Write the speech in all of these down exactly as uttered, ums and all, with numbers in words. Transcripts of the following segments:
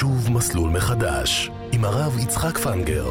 שוב מסלול מחדש עם הרב יצחק פנגר.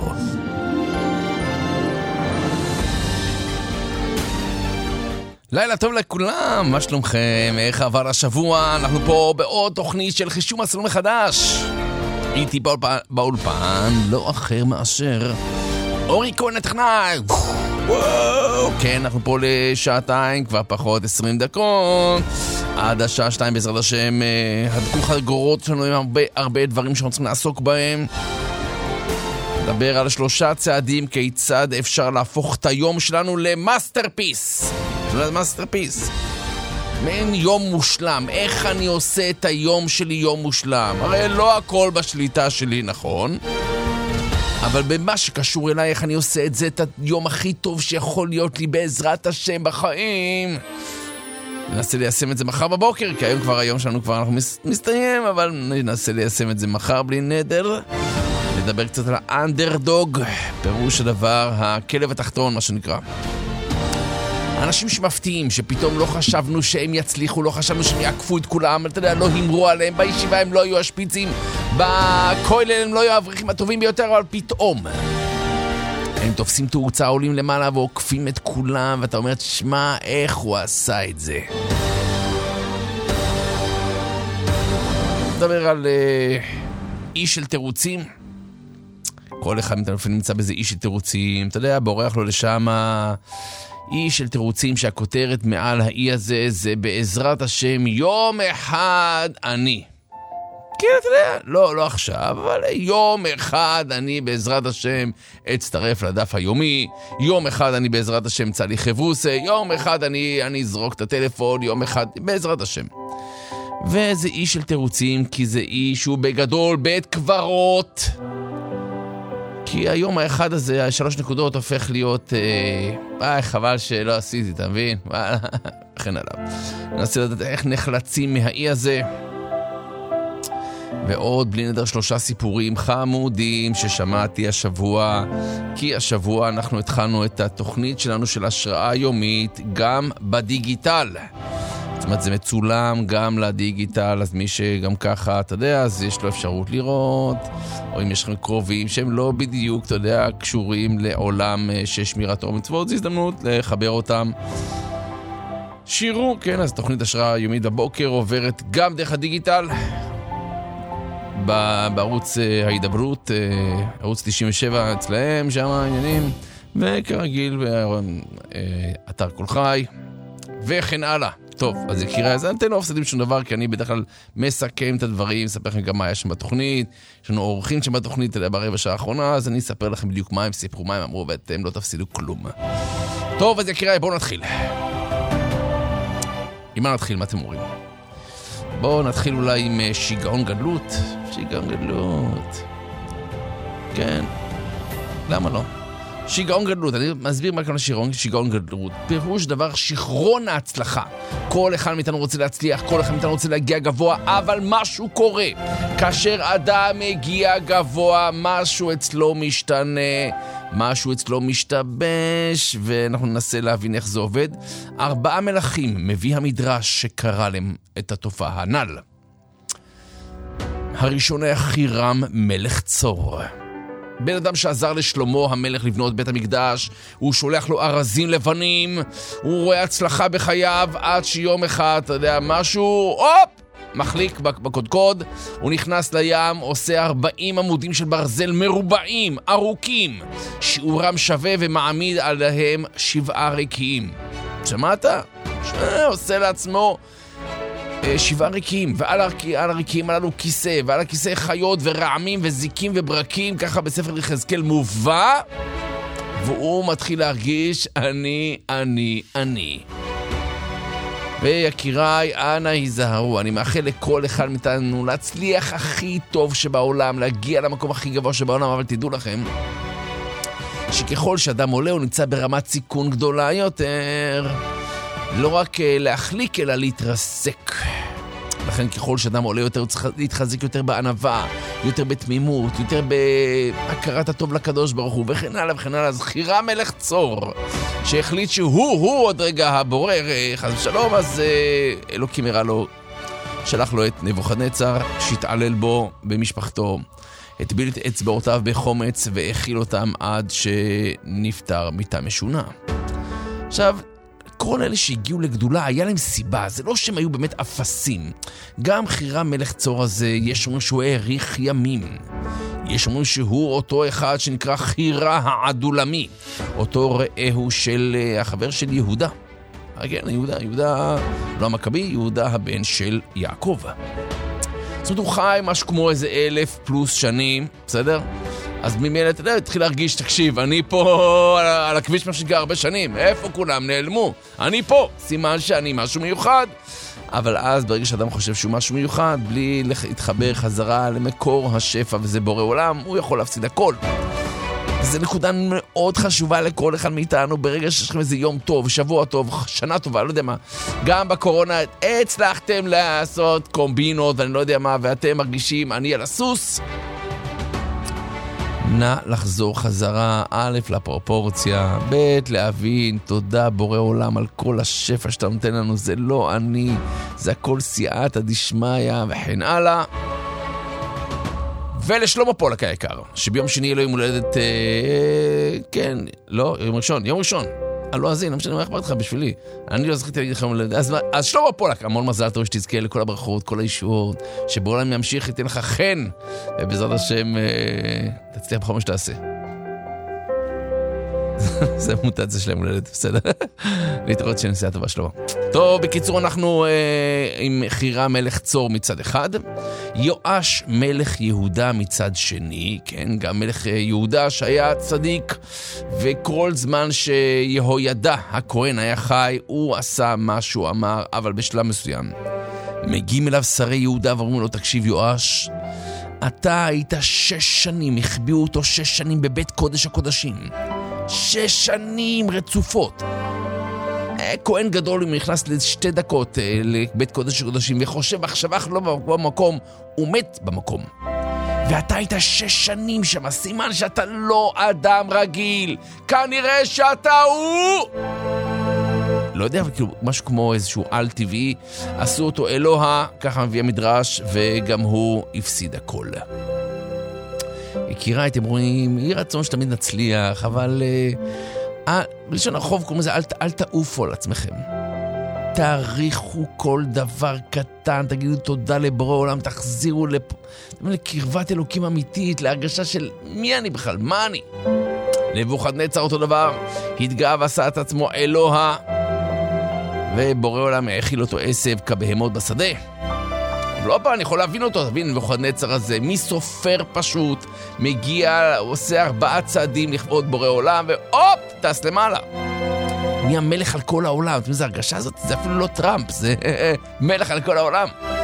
לילה טוב לכולם, מה שלומכם? איך עבר השבוע? אנחנו פה בעוד תוכנית של חישוב מסלול מחדש. איתי באולפן, באולפן לא אחר מאשר אורי כהן הטכנאי. וואו, כן, אנחנו פה לשעתיים, כבר פחות עשרים דקות. עד השעה שתיים בעזרת השם, הדקו חגורות שלנו עם הרבה, הרבה דברים שאנחנו צריכים לעסוק בהם. נדבר על שלושה צעדים כיצד אפשר להפוך את היום שלנו למאסטרפיס. זה מאסטרפיס. מעין יום מושלם. איך אני עושה את היום שלי יום מושלם? הרי לא הכל בשליטה שלי, נכון? אבל במה שקשור אליי, איך אני עושה את זה, את היום הכי טוב שיכול להיות לי בעזרת השם בחיים. ננסה ליישם את זה מחר בבוקר, כי היום כבר היום שלנו כבר אנחנו מסתיים, אבל ננסה ליישם את זה מחר בלי נדר. נדבר קצת על האנדרדוג, פירוש הדבר, הכלב התחתון, מה שנקרא. אנשים שמפתיעים, שפתאום לא חשבנו שהם יצליחו, לא חשבנו שהם יעקפו את כולם, אתה יודע, לא הימרו עליהם, בישיבה הם לא היו השפיצים, בכולל הם לא היו האברכים הטובים ביותר, אבל פתאום הם תופסים תאוצה, עולים למעלה ועוקפים את כולם, ואתה אומר, תשמע, איך הוא עשה את זה? נדבר על uh, איש של תירוצים. כל אחד מתנפל נמצא בזה איש של תירוצים, אתה יודע, בורח לו לשם איש של תירוצים שהכותרת מעל האי הזה זה בעזרת השם יום אחד אני. כן, אתה יודע, לא, לא עכשיו, אבל יום אחד אני בעזרת השם אצטרף לדף היומי, יום אחד אני בעזרת השם צלי חברוסה, יום אחד אני, אני אזרוק את הטלפון, יום אחד בעזרת השם. וזה איש של תירוצים, כי זה איש שהוא בגדול בית קברות. כי היום האחד הזה, השלוש נקודות הופך להיות, אה, אה חבל שלא עשיתי, אתה מבין? וכן עליו. ננסה לדעת איך נחלצים מהאי הזה. ועוד בלי נדר שלושה סיפורים חמודים ששמעתי השבוע, כי השבוע אנחנו התחלנו את התוכנית שלנו של השראה יומית גם בדיגיטל. זאת אומרת, זה מצולם גם לדיגיטל, אז מי שגם ככה, אתה יודע, אז יש לו אפשרות לראות, או אם יש לכם קרובים שהם לא בדיוק, אתה יודע, קשורים לעולם של שמירת תורה ומצוות, זו הזדמנות לחבר אותם. שירו, כן, אז תוכנית השראה יומית בבוקר עוברת גם דרך הדיגיטל, בערוץ ההידברות, ערוץ תשעים ושבע אצלהם, שם העניינים, וכרגיל באתר כל חי, וכן הלאה. טוב, אז יקירה, אז אתם לא מפסדים שום דבר, כי אני בדרך כלל מסכם את הדברים, אספר לכם גם מה היה שם בתוכנית, יש לנו אורחים שם בתוכנית, ברבע שעה האחרונה, אז אני אספר לכם בדיוק מה הם סיפרו, מה הם אמרו, ואתם לא תפסידו כלום. טוב, אז יקירה, בואו נתחיל. עם מה נתחיל? מה אתם אומרים? בואו נתחיל אולי עם שיגעון גדלות. שיגעון גדלות. כן. למה לא? שיגעון גדלות. אני מסביר מה כאן שיגעון, שיגעון גדלות. פירוש דבר שכרון ההצלחה. כל אחד מאיתנו רוצה להצליח, כל אחד מאיתנו רוצה להגיע גבוה, אבל משהו קורה. כאשר אדם מגיע גבוה, משהו אצלו משתנה, משהו אצלו משתבש, ואנחנו ננסה להבין איך זה עובד. ארבעה מלכים מביא המדרש שקרא להם את התופעה הנ"ל. הראשון היה חירם מלך צור. בן אדם שעזר לשלמה המלך לבנות בית המקדש, הוא שולח לו ארזים לבנים, הוא רואה הצלחה בחייו, עד שיום אחד, אתה יודע, משהו, הופ, מחליק בקודקוד, הוא נכנס לים, עושה ארבעים עמודים של ברזל מרובעים, ארוכים, שיעורם שווה ומעמיד עליהם שבעה ריקים. שמעת? עושה לעצמו שבעה ריקים, ועל הריקים עלינו כיסא, ועל הכיסא חיות ורעמים וזיקים וברקים, ככה בספר יחזקאל מובא, והוא מתחיל להרגיש אני, אני, אני. ויקיריי, אנא היזהרו, אני מאחל לכל אחד מאיתנו להצליח הכי טוב שבעולם, להגיע למקום הכי גבוה שבעולם, אבל תדעו לכם שככל שאדם עולה הוא נמצא ברמת סיכון גדולה יותר. לא רק להחליק, אלא להתרסק. לכן ככל שאדם עולה יותר, הוא צריך להתחזק יותר בענווה, יותר בתמימות, יותר בהכרת הטוב לקדוש ברוך הוא, וכן הלאה וכן הלאה. אז חירם מלך צור, שהחליט שהוא, הוא עוד רגע הבורר, חס ושלום, אז אלוקים הראה לו שלח לו את נבוכדנצר, שהתעלל בו במשפחתו, הטביל את אצבעותיו בחומץ והאכיל אותם עד שנפטר מיתה משונה. עכשיו, כל אלה שהגיעו לגדולה, היה להם סיבה, זה לא שהם היו באמת אפסים. גם חירם מלך צור הזה, יש אומרים שהוא העריך ימים. יש אומרים שהוא אותו אחד שנקרא חירה העדולמי, אותו רעהו של החבר של יהודה. כן, יהודה, יהודה, לא המכבי, יהודה הבן של יעקב. זאת אומרת, הוא חי משהו כמו איזה אלף פלוס שנים, בסדר? אז ממילא, אתה יודע, התחיל להרגיש, תקשיב, אני פה על, על הכביש מה שנקרא הרבה שנים, איפה כולם נעלמו? אני פה, סימן שאני משהו מיוחד. אבל אז ברגע שאדם חושב שהוא משהו מיוחד, בלי להתחבר חזרה למקור השפע וזה בורא עולם, הוא יכול להפסיד הכל. זו נקודה מאוד חשובה לכל אחד מאיתנו, ברגע שיש לכם איזה יום טוב, שבוע טוב, שנה טובה, לא יודע מה. גם בקורונה הצלחתם לעשות קומבינות, ואני לא יודע מה, ואתם מרגישים, אני על הסוס. נא לחזור חזרה, א', לפרופורציה, ב', להבין, תודה בורא עולם על כל השפע שאתה נותן לנו, זה לא אני, זה הכל סייעתא דשמיא וכן הלאה. ולשלמה פולק היקר, שביום שני יהיה לו יום הולדת, אה, כן, לא, יום ראשון, יום ראשון. לא, אז הנה, משנה מה אכפת לך בשבילי. אני לא זכיתי להגיד לך יום הולדת. אז, אז שלמה פולק, המון מזל טוב שתזכה לכל הברכות, כל האישורות, שבעולם ימשיך, ייתן לך חן, ובעזרת השם, אה, תצליח בכל מה שתעשה. זה מוטציה שלהם הולדת, בסדר? להתראות שנסיעה טובה שלו. טוב, בקיצור, אנחנו אה, עם חירה מלך צור מצד אחד, יואש מלך יהודה מצד שני, כן, גם מלך יהודה שהיה צדיק, וכל זמן שיהוידע הכהן היה חי, הוא עשה מה שהוא אמר, אבל בשלב מסוים. מגיעים אליו שרי יהודה ואומרים לו, תקשיב יואש, אתה היית שש שנים, החביאו אותו שש שנים בבית קודש הקודשים. שש שנים רצופות. כהן גדול, הוא נכנס לשתי דקות לבית קודש הקודשים וחושב מחשבה לא במקום, הוא מת במקום. ואתה היית שש שנים שם, סימן שאתה לא אדם רגיל. כנראה שאתה הוא... לא יודע, אבל כאילו משהו כמו איזשהו על טבעי, עשו אותו אלוה, ככה מביא המדרש, וגם הוא הפסיד הכל. יקירה, אתם רואים, יהי רצון שתמיד נצליח, אבל אה, בלשון הרחוב קוראים לזה, אל, אל תעופו על עצמכם. תעריכו כל דבר קטן, תגידו תודה לבורא עולם, תחזירו לפ... לקרבת אלוקים אמיתית, להרגשה של מי אני בכלל, מה אני? נבוכדנצר אותו דבר, התגאה ועשה את עצמו אלוה, ובורא עולם האכיל אותו עשב כבהמות בשדה. לא פעם, אני יכול להבין אותו, תבין, נבוכדנצר הזה, מי סופר פשוט, מגיע, עושה ארבעה צעדים לכבוד בורא עולם, והופ, טס למעלה. מי המלך על כל העולם? אתם יודעים, זו הרגשה הזאת, זה אפילו לא טראמפ, זה מלך על כל העולם.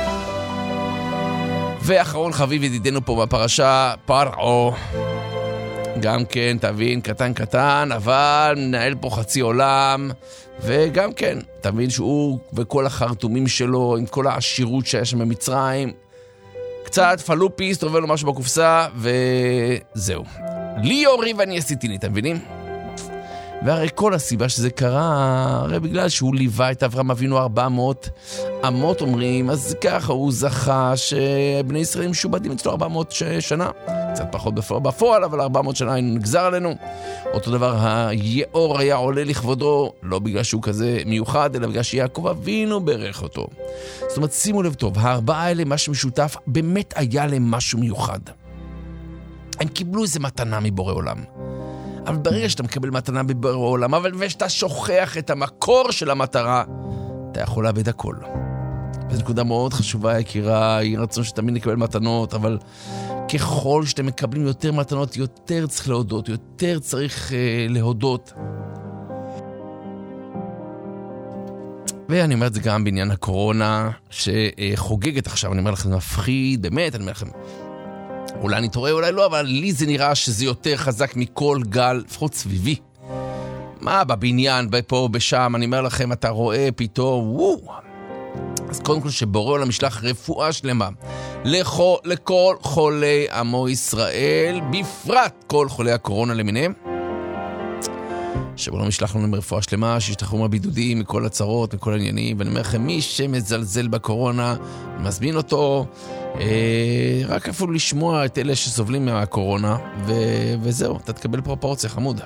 ואחרון חביב ידידנו פה בפרשה, פרעו. גם כן, תבין, קטן קטן, אבל מנהל פה חצי עולם, וגם כן, תבין שהוא וכל החרטומים שלו, עם כל העשירות שהיה שם במצרים, קצת פלופיסט, עובר לו משהו בקופסה, וזהו. לי יורי ואני עשיתי לי, אתם מבינים? והרי כל הסיבה שזה קרה, הרי בגלל שהוא ליווה את אברהם אבינו ארבע מאות אמות אומרים, אז ככה הוא זכה שבני ישראל משובדים אצלו ארבע מאות שנה, קצת פחות בפועל, אבל ארבע מאות שנה נגזר עלינו. אותו דבר, היאור היה עולה לכבודו, לא בגלל שהוא כזה מיוחד, אלא בגלל שיעקב אבינו ברך אותו. זאת אומרת, שימו לב טוב, הארבעה האלה, משהו משותף, באמת היה להם משהו מיוחד. הם קיבלו איזה מתנה מבורא עולם. אבל ברגע שאתה מקבל מתנה בבורא עולם, אבל ושאתה שוכח את המקור של המטרה, אתה יכול לאבד הכל. וזו נקודה מאוד חשובה, יקירה, היא רצון שתמיד נקבל מתנות, אבל ככל שאתם מקבלים יותר מתנות, יותר צריך להודות, יותר צריך uh, להודות. ואני אומר את זה גם בעניין הקורונה, שחוגגת עכשיו, אני אומר לכם, מפחיד, באמת, אני אומר לכם, אולי אני טועה, אולי לא, אבל לי זה נראה שזה יותר חזק מכל גל, לפחות סביבי. מה, בבניין, פה, בשם, אני אומר לכם, אתה רואה פתאום, וואו. אז קודם כל שבורא עולם משלח רפואה שלמה לכל, לכל חולי עמו ישראל, בפרט כל חולי הקורונה למיניהם. שבו לא משלח לנו ברפואה שלמה, שישתחררו מהבידודים, מכל הצרות, מכל העניינים, ואני אומר לכם, מי שמזלזל בקורונה, מזמין אותו, אה, רק אפילו לשמוע את אלה שסובלים מהקורונה, ו- וזהו, אתה תקבל פרופורציה חמודה.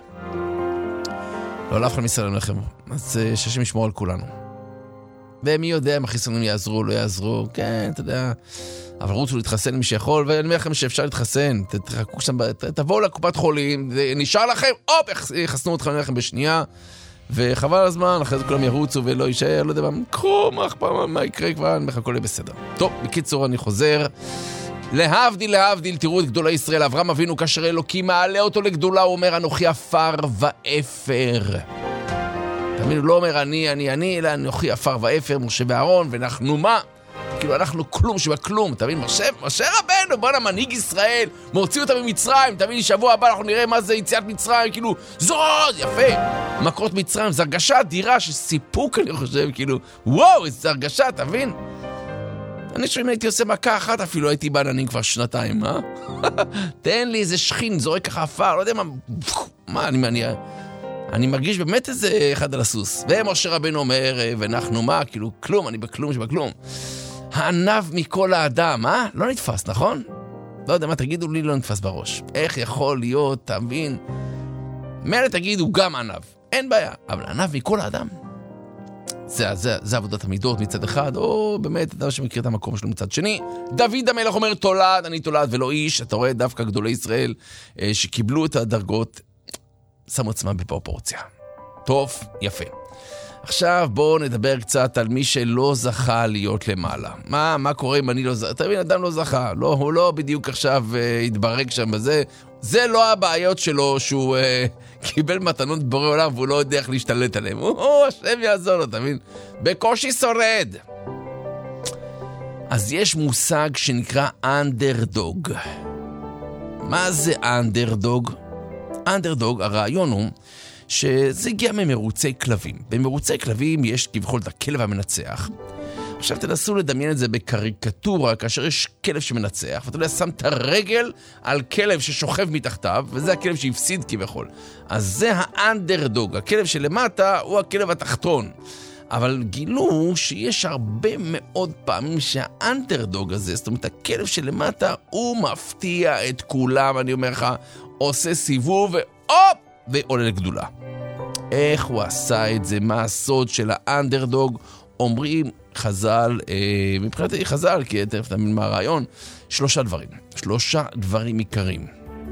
לא לאף אחד מסלם לכם, אז ששם ישמור על כולנו. ומי יודע אם החיסונים יעזרו, לא יעזרו, כן, אתה יודע, אבל רוצו להתחסן מי שיכול, ואני אומר לכם שאפשר להתחסן, תחכו שם, תבואו לקופת חולים, נשאר לכם, אופ, יחסנו אתכם לכם בשנייה, וחבל הזמן, אחרי זה כולם ירוצו ולא יישאר, לא יודע מה, קחו, מה אכפת, מה יקרה כבר, אני מחכה לי בסדר. טוב, בקיצור אני חוזר, להבדיל, להבדיל, תראו את גדולי ישראל, אברהם אבינו כאשר אלוקים מעלה אותו לגדולה, הוא אומר, אנוכי עפר ואפר. תמיד הוא לא אומר אני, אני, אני, אלא אנוכי עפר ואפר, משה ואהרון, ואנחנו מה? כאילו אנחנו כלום שבכלום, תבין, משה, משה רבנו, בוא נמנהיג ישראל, מוציא אותם ממצרים, תבין, שבוע הבא אנחנו נראה מה זה יציאת מצרים, כאילו, זאת, יפה, מכות מצרים, זה הרגשה אדירה של סיפוק, אני חושב, כאילו, וואו, זה הרגשה, תבין? אני חושב אם הייתי עושה מכה אחת, אפילו הייתי בעננים כבר שנתיים, אה? תן לי איזה שכין, זורק ככה עפר, לא יודע מה, מה, אני מעניין. אני מרגיש באמת איזה אחד על הסוס. ומשה רבנו אומר, ואנחנו מה? כאילו, כלום, אני בכלום שבכלום. הענב מכל האדם, אה? לא נתפס, נכון? לא יודע מה, תגידו לי, לא נתפס בראש. איך יכול להיות, תבין? מילא תגידו, גם ענב. אין בעיה. אבל ענב מכל האדם. זה, זה, זה עבודת המידות מצד אחד, או באמת, אדם שמכיר את המקום שלו מצד שני. דוד המלך אומר, תולד, אני תולד ולא איש. אתה רואה דווקא גדולי ישראל שקיבלו את הדרגות, שמו עצמם בפרופורציה. טוב, יפה. עכשיו בואו נדבר קצת על מי שלא זכה להיות למעלה. מה, מה קורה אם אני לא זכה? אתה מבין, אדם לא זכה. לא, הוא לא בדיוק עכשיו אה, התברק שם בזה. זה לא הבעיות שלו שהוא אה, קיבל מתנות בורא עולם והוא לא יודע איך להשתלט עליהם. או, השם יעזור לו, אתה מבין? בקושי שורד. אז יש מושג שנקרא אנדרדוג. מה זה אנדרדוג? אנדרדוג, הרעיון הוא שזה הגיע ממרוצי כלבים. במרוצי כלבים יש כביכול את הכלב המנצח. עכשיו תנסו לדמיין את זה בקריקטורה, כאשר יש כלב שמנצח, ואתה יודע, שם את הרגל על כלב ששוכב מתחתיו, וזה הכלב שהפסיד כביכול. אז זה האנדרדוג, הכלב שלמטה הוא הכלב התחתון. אבל גילו שיש הרבה מאוד פעמים שהאנדרדוג הזה, זאת אומרת, הכלב שלמטה, הוא מפתיע את כולם, אני אומר לך, עושה סיבוב והופ, ועולה לגדולה. איך הוא עשה את זה? מה הסוד של האנדרדוג? אומרים חז"ל, אה, מבחינתי חז"ל, כי תכף תמיד מה הרעיון, שלושה דברים. שלושה דברים עיקריים.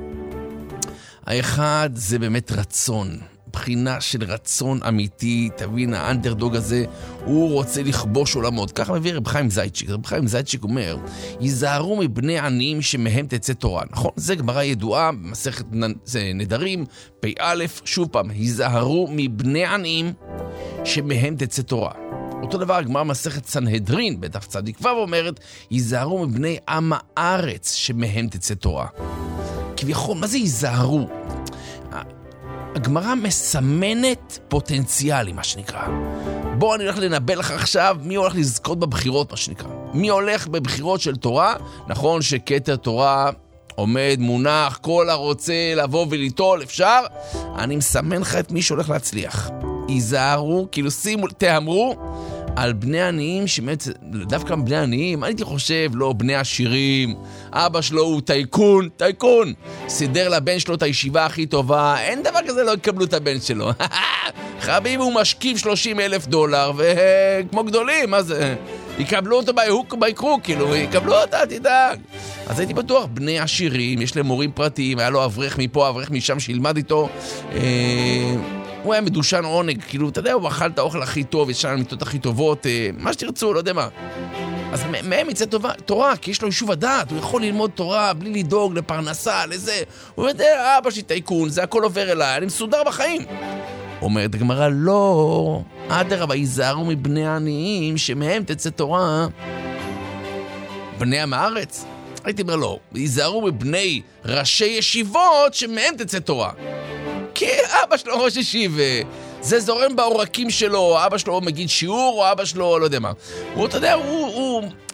האחד זה באמת רצון. בחינה של רצון אמיתי, תבין, האנדרדוג הזה, הוא רוצה לכבוש עולמות. ככה מביא רב חיים זיידשיק. רב חיים זיידשיק אומר, ייזהרו מבני עניים שמהם תצא תורה. נכון? זה גמרא ידועה, במסכת נדרים, פי א', שוב פעם, ייזהרו מבני עניים שמהם תצא תורה. אותו דבר, הגמרא מסכת סנהדרין, בדף צדיק ו' אומרת, ייזהרו מבני עם הארץ שמהם תצא תורה. כביכול, מה זה ייזהרו? הגמרא מסמנת פוטנציאלי, מה שנקרא. בוא אני הולך לנבא לך עכשיו מי הולך לזכות בבחירות, מה שנקרא. מי הולך בבחירות של תורה? נכון שכתר תורה עומד, מונח, כל הרוצה לבוא וליטול, אפשר? אני מסמן לך את מי שהולך להצליח. ייזהרו, כאילו שימו, תאמרו על בני עניים, שמת, דווקא בני עניים, אני הייתי חושב, לא, בני עשירים, אבא שלו הוא טייקון, טייקון, סידר לבן שלו את הישיבה הכי טובה, אין דבר כזה, לא יקבלו את הבן שלו. חביב הוא משקיב שלושים אלף דולר, וכמו גדולים, מה זה? יקבלו אותו בהוק ביקרו, כאילו, יקבלו אותה, תדאג. אז הייתי בטוח, בני עשירים, יש להם מורים פרטיים, היה לו אברך מפה, אברך משם שילמד איתו, אה... הוא היה מדושן עונג, כאילו, אתה יודע, הוא אכל את האוכל הכי טוב, ישן על מיטות הכי טובות, אה, מה שתרצו, לא יודע מה. אז מהם יצא טובה, תורה, כי יש לו יישוב הדעת, הוא יכול ללמוד תורה בלי לדאוג לפרנסה, לזה. הוא יודע, אבא שלי טייקון, זה הכל עובר אליי, אני מסודר בחיים. אומרת הגמרא, לא, אדרבה, ייזהרו מבני העניים, שמהם תצא תורה. בני עם הארץ? הייתי אומר, לא, ייזהרו מבני ראשי ישיבות, שמהם תצא תורה. כי אבא שלו ראש ישיבה, זה זורם בעורקים שלו, אבא שלו מגיד שיעור, או אבא שלו, לא יודע מה. הוא, אתה יודע, הוא, הוא,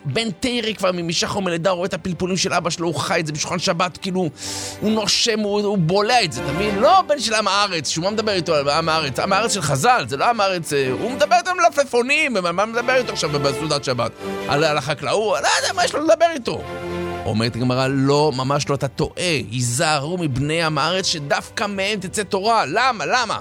בן תירי כבר ממשך ומלידה, הוא רואה את הפלפולים של אבא שלו, הוא חי את זה בשולחן שבת, כאילו, הוא נושם, הוא, הוא בולע את זה, אתה מבין? לא בן של עם הארץ, שהוא מה מדבר איתו על עם הארץ, עם הארץ של חז"ל, זה לא עם הארץ, הוא מדבר איתו על מלפפונים, מה מדבר איתו עכשיו בסעודת שבת? על, על החקלאות, לא יודע מה יש לו לדבר איתו. אומרת הגמרא, לא, ממש לא, אתה טועה, היזהרו מבני עם הארץ שדווקא מהם תצא תורה, למה, למה?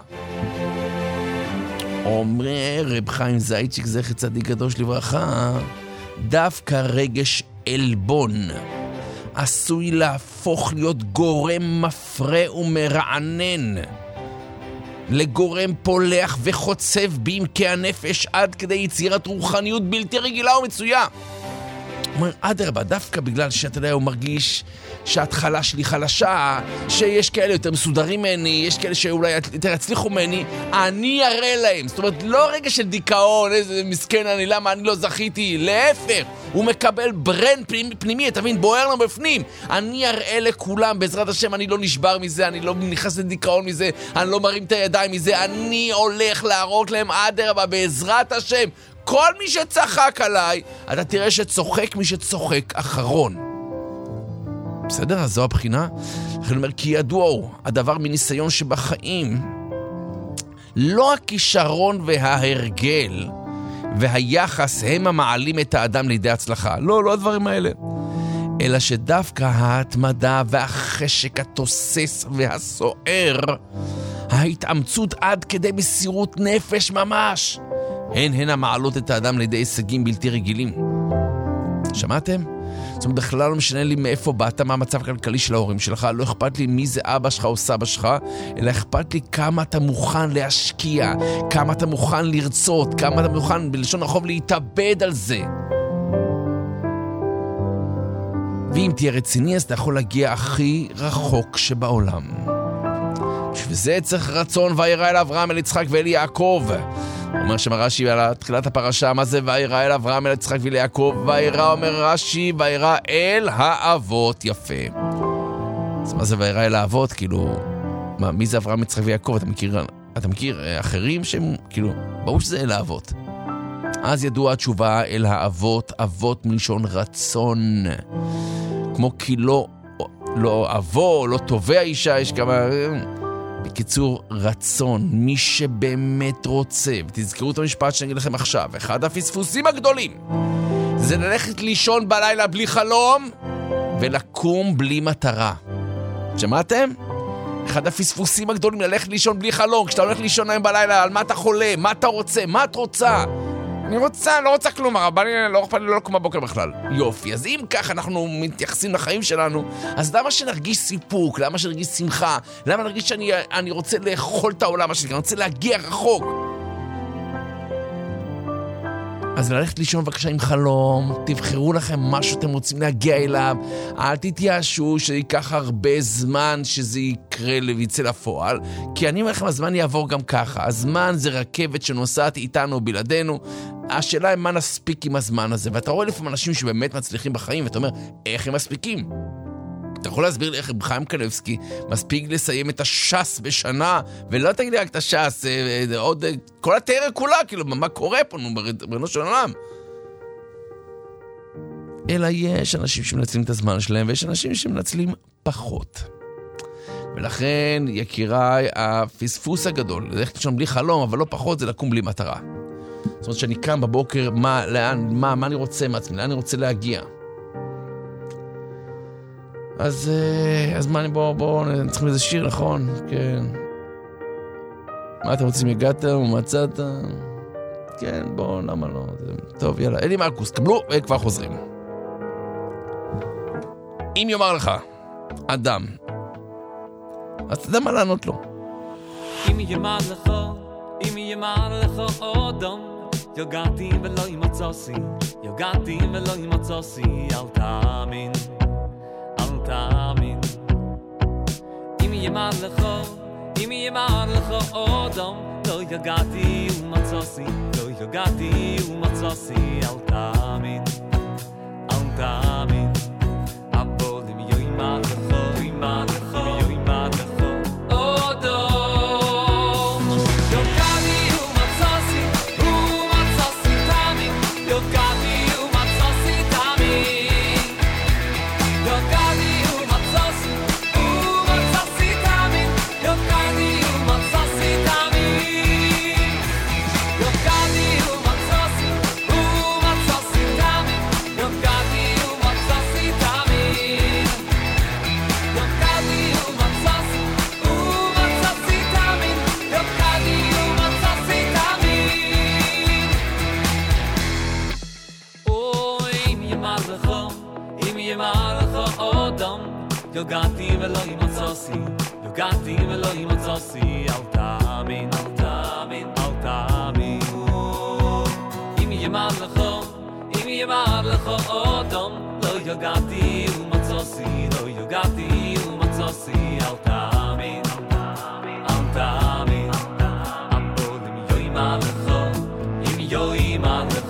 אומר רב חיים זייצ'יק זכר צדיק קדוש לברכה, דווקא רגש אלבון עשוי להפוך להיות גורם מפרה ומרענן, לגורם פולח וחוצב בעמקי הנפש עד כדי יצירת רוחניות בלתי רגילה ומצויה. אומר, אדרבה, דווקא בגלל שאתה יודע, הוא מרגיש שההתחלה שלי חלשה, שיש כאלה יותר מסודרים ממני, יש כאלה שאולי יותר הצליחו ממני, אני אראה להם. זאת אומרת, לא רגע של דיכאון, איזה מסכן אני, למה אני לא זכיתי, להפך, הוא מקבל ברן פנימי, פנימי, אתה מבין, בוער לו בפנים. אני אראה לכולם, בעזרת השם, אני לא נשבר מזה, אני לא נכנס לדיכאון מזה, אני לא מרים את הידיים מזה, אני הולך להראות להם, אדרבה, בעזרת השם, כל מי שצחק עליי, אתה תראה שצוחק מי שצוחק אחרון. בסדר? אז זו הבחינה. אני אומר, כי ידוע הוא, הדבר מניסיון שבחיים, לא הכישרון וההרגל והיחס הם המעלים את האדם לידי הצלחה. לא, לא הדברים האלה. אלא שדווקא ההתמדה והחשק התוסס והסוער, ההתאמצות עד כדי מסירות נפש ממש, הן הן המעלות את האדם לידי הישגים בלתי רגילים. שמעתם? זאת אומרת, בכלל לא משנה לי מאיפה באת, מה המצב הכלכלי של ההורים שלך, לא אכפת לי מי זה אבא שלך או סבא שלך, אלא אכפת לי כמה אתה מוכן להשקיע, כמה אתה מוכן לרצות, כמה אתה מוכן בלשון הרחוב להתאבד על זה. ואם תהיה רציני, אז אתה יכול להגיע הכי רחוק שבעולם. וזה צריך רצון, וירא אל אברהם, אל יצחק ואל יעקב. אומר שם רש"י על תחילת הפרשה, מה זה וירא אל אברהם, אל יצחק ואל יעקב? וירא, אומר רש"י, וירא אל האבות. יפה. אז מה זה וירא אל האבות? כאילו, מה, מי זה אברהם, יצחק ויעקב? אתה מכיר, אתה מכיר אחרים שהם, כאילו, ברור שזה אל האבות. אז ידוע התשובה, אל האבות, אבות מלשון רצון. כמו כי לא, לא אבו, לא תובע אישה, יש כמה... בקיצור, רצון, מי שבאמת רוצה, ותזכרו את המשפט שאני אגיד לכם עכשיו, אחד הפספוסים הגדולים, זה ללכת לישון בלילה בלי חלום, ולקום בלי מטרה. שמעתם? אחד הפספוסים הגדולים, ללכת לישון בלי חלום, כשאתה הולך לישון היום בלילה, על מה אתה חולה, מה אתה רוצה, מה את רוצה? אני רוצה, לא רוצה כלום, הרב, אני לא אכפת לי לא לקום בבוקר בכלל. יופי, אז אם כך אנחנו מתייחסים לחיים שלנו, אז למה שנרגיש סיפוק, למה שנרגיש שמחה, למה נרגיש שאני אני רוצה לאכול את העולם השני, אני רוצה להגיע רחוק. אז ללכת לישון בבקשה עם חלום, תבחרו לכם מה שאתם רוצים להגיע אליו, אל תתייאשו שייקח הרבה זמן שזה יקרה ויצא לפועל, כי אני אומר לכם, הזמן יעבור גם ככה, הזמן זה רכבת שנוסעת איתנו בלעדינו, השאלה היא מה נספיק עם הזמן הזה, ואתה רואה לפעמים אנשים שבאמת מצליחים בחיים, ואתה אומר, איך הם מספיקים? אתה יכול להסביר לי איך חיים קניבסקי מספיק לסיים את הש"ס בשנה, ולא תגיד לי רק את הש"ס, עוד כל התארה כולה, כאילו, מה קורה פה, נו, ברנו של עולם? אלא יש אנשים שמנצלים את הזמן שלהם, ויש אנשים שמנצלים פחות. ולכן, יקיריי, הפספוס הגדול, ללכת שם בלי חלום, אבל לא פחות, זה לקום בלי מטרה. זאת אומרת שאני קם בבוקר, מה, לאן, מה, מה אני רוצה מעצמי, לאן אני רוצה להגיע? אז, אז מה, בואו, בואו, צריכים איזה שיר, נכון? כן. מה אתם רוצים, הגעת או מצאת? כן, בואו, למה לא? טוב, יאללה, אלי מרקוס, קבלו וכבר חוזרים. אם יאמר לך, אדם, אז אתה יודע מה לענות לו. אם יאמר לך, אם יאמר לך אדם, יגעתי ולא ימצאסי, יגעתי ולא ימצאסי, אל תאמין. תאמין. אם יאמר לך, אם יאמר לך אדם, לא יגעתי ומצאסי, לא יגעתי ומצאסי, אל תאמין, אל תאמין. אבל אם יאמר לך, יאמר לך, יאמר לך אדם, יגעתי ומצאסי, ומצאסי תאמין, יגעתי ומצאסי תאמין. יוגעתי ולא ימצוסי, יוגעתי ולא ימצוסי, אל תאמין, אל תאמין, אל תאמין. אם ימד לך, אם ימד לך אדם, לא יוגעתי ומצוסי, לא יוגעתי ומצוסי, אל תאמין, אל תאמין. אבל אם ימד לך, אם ימד לך,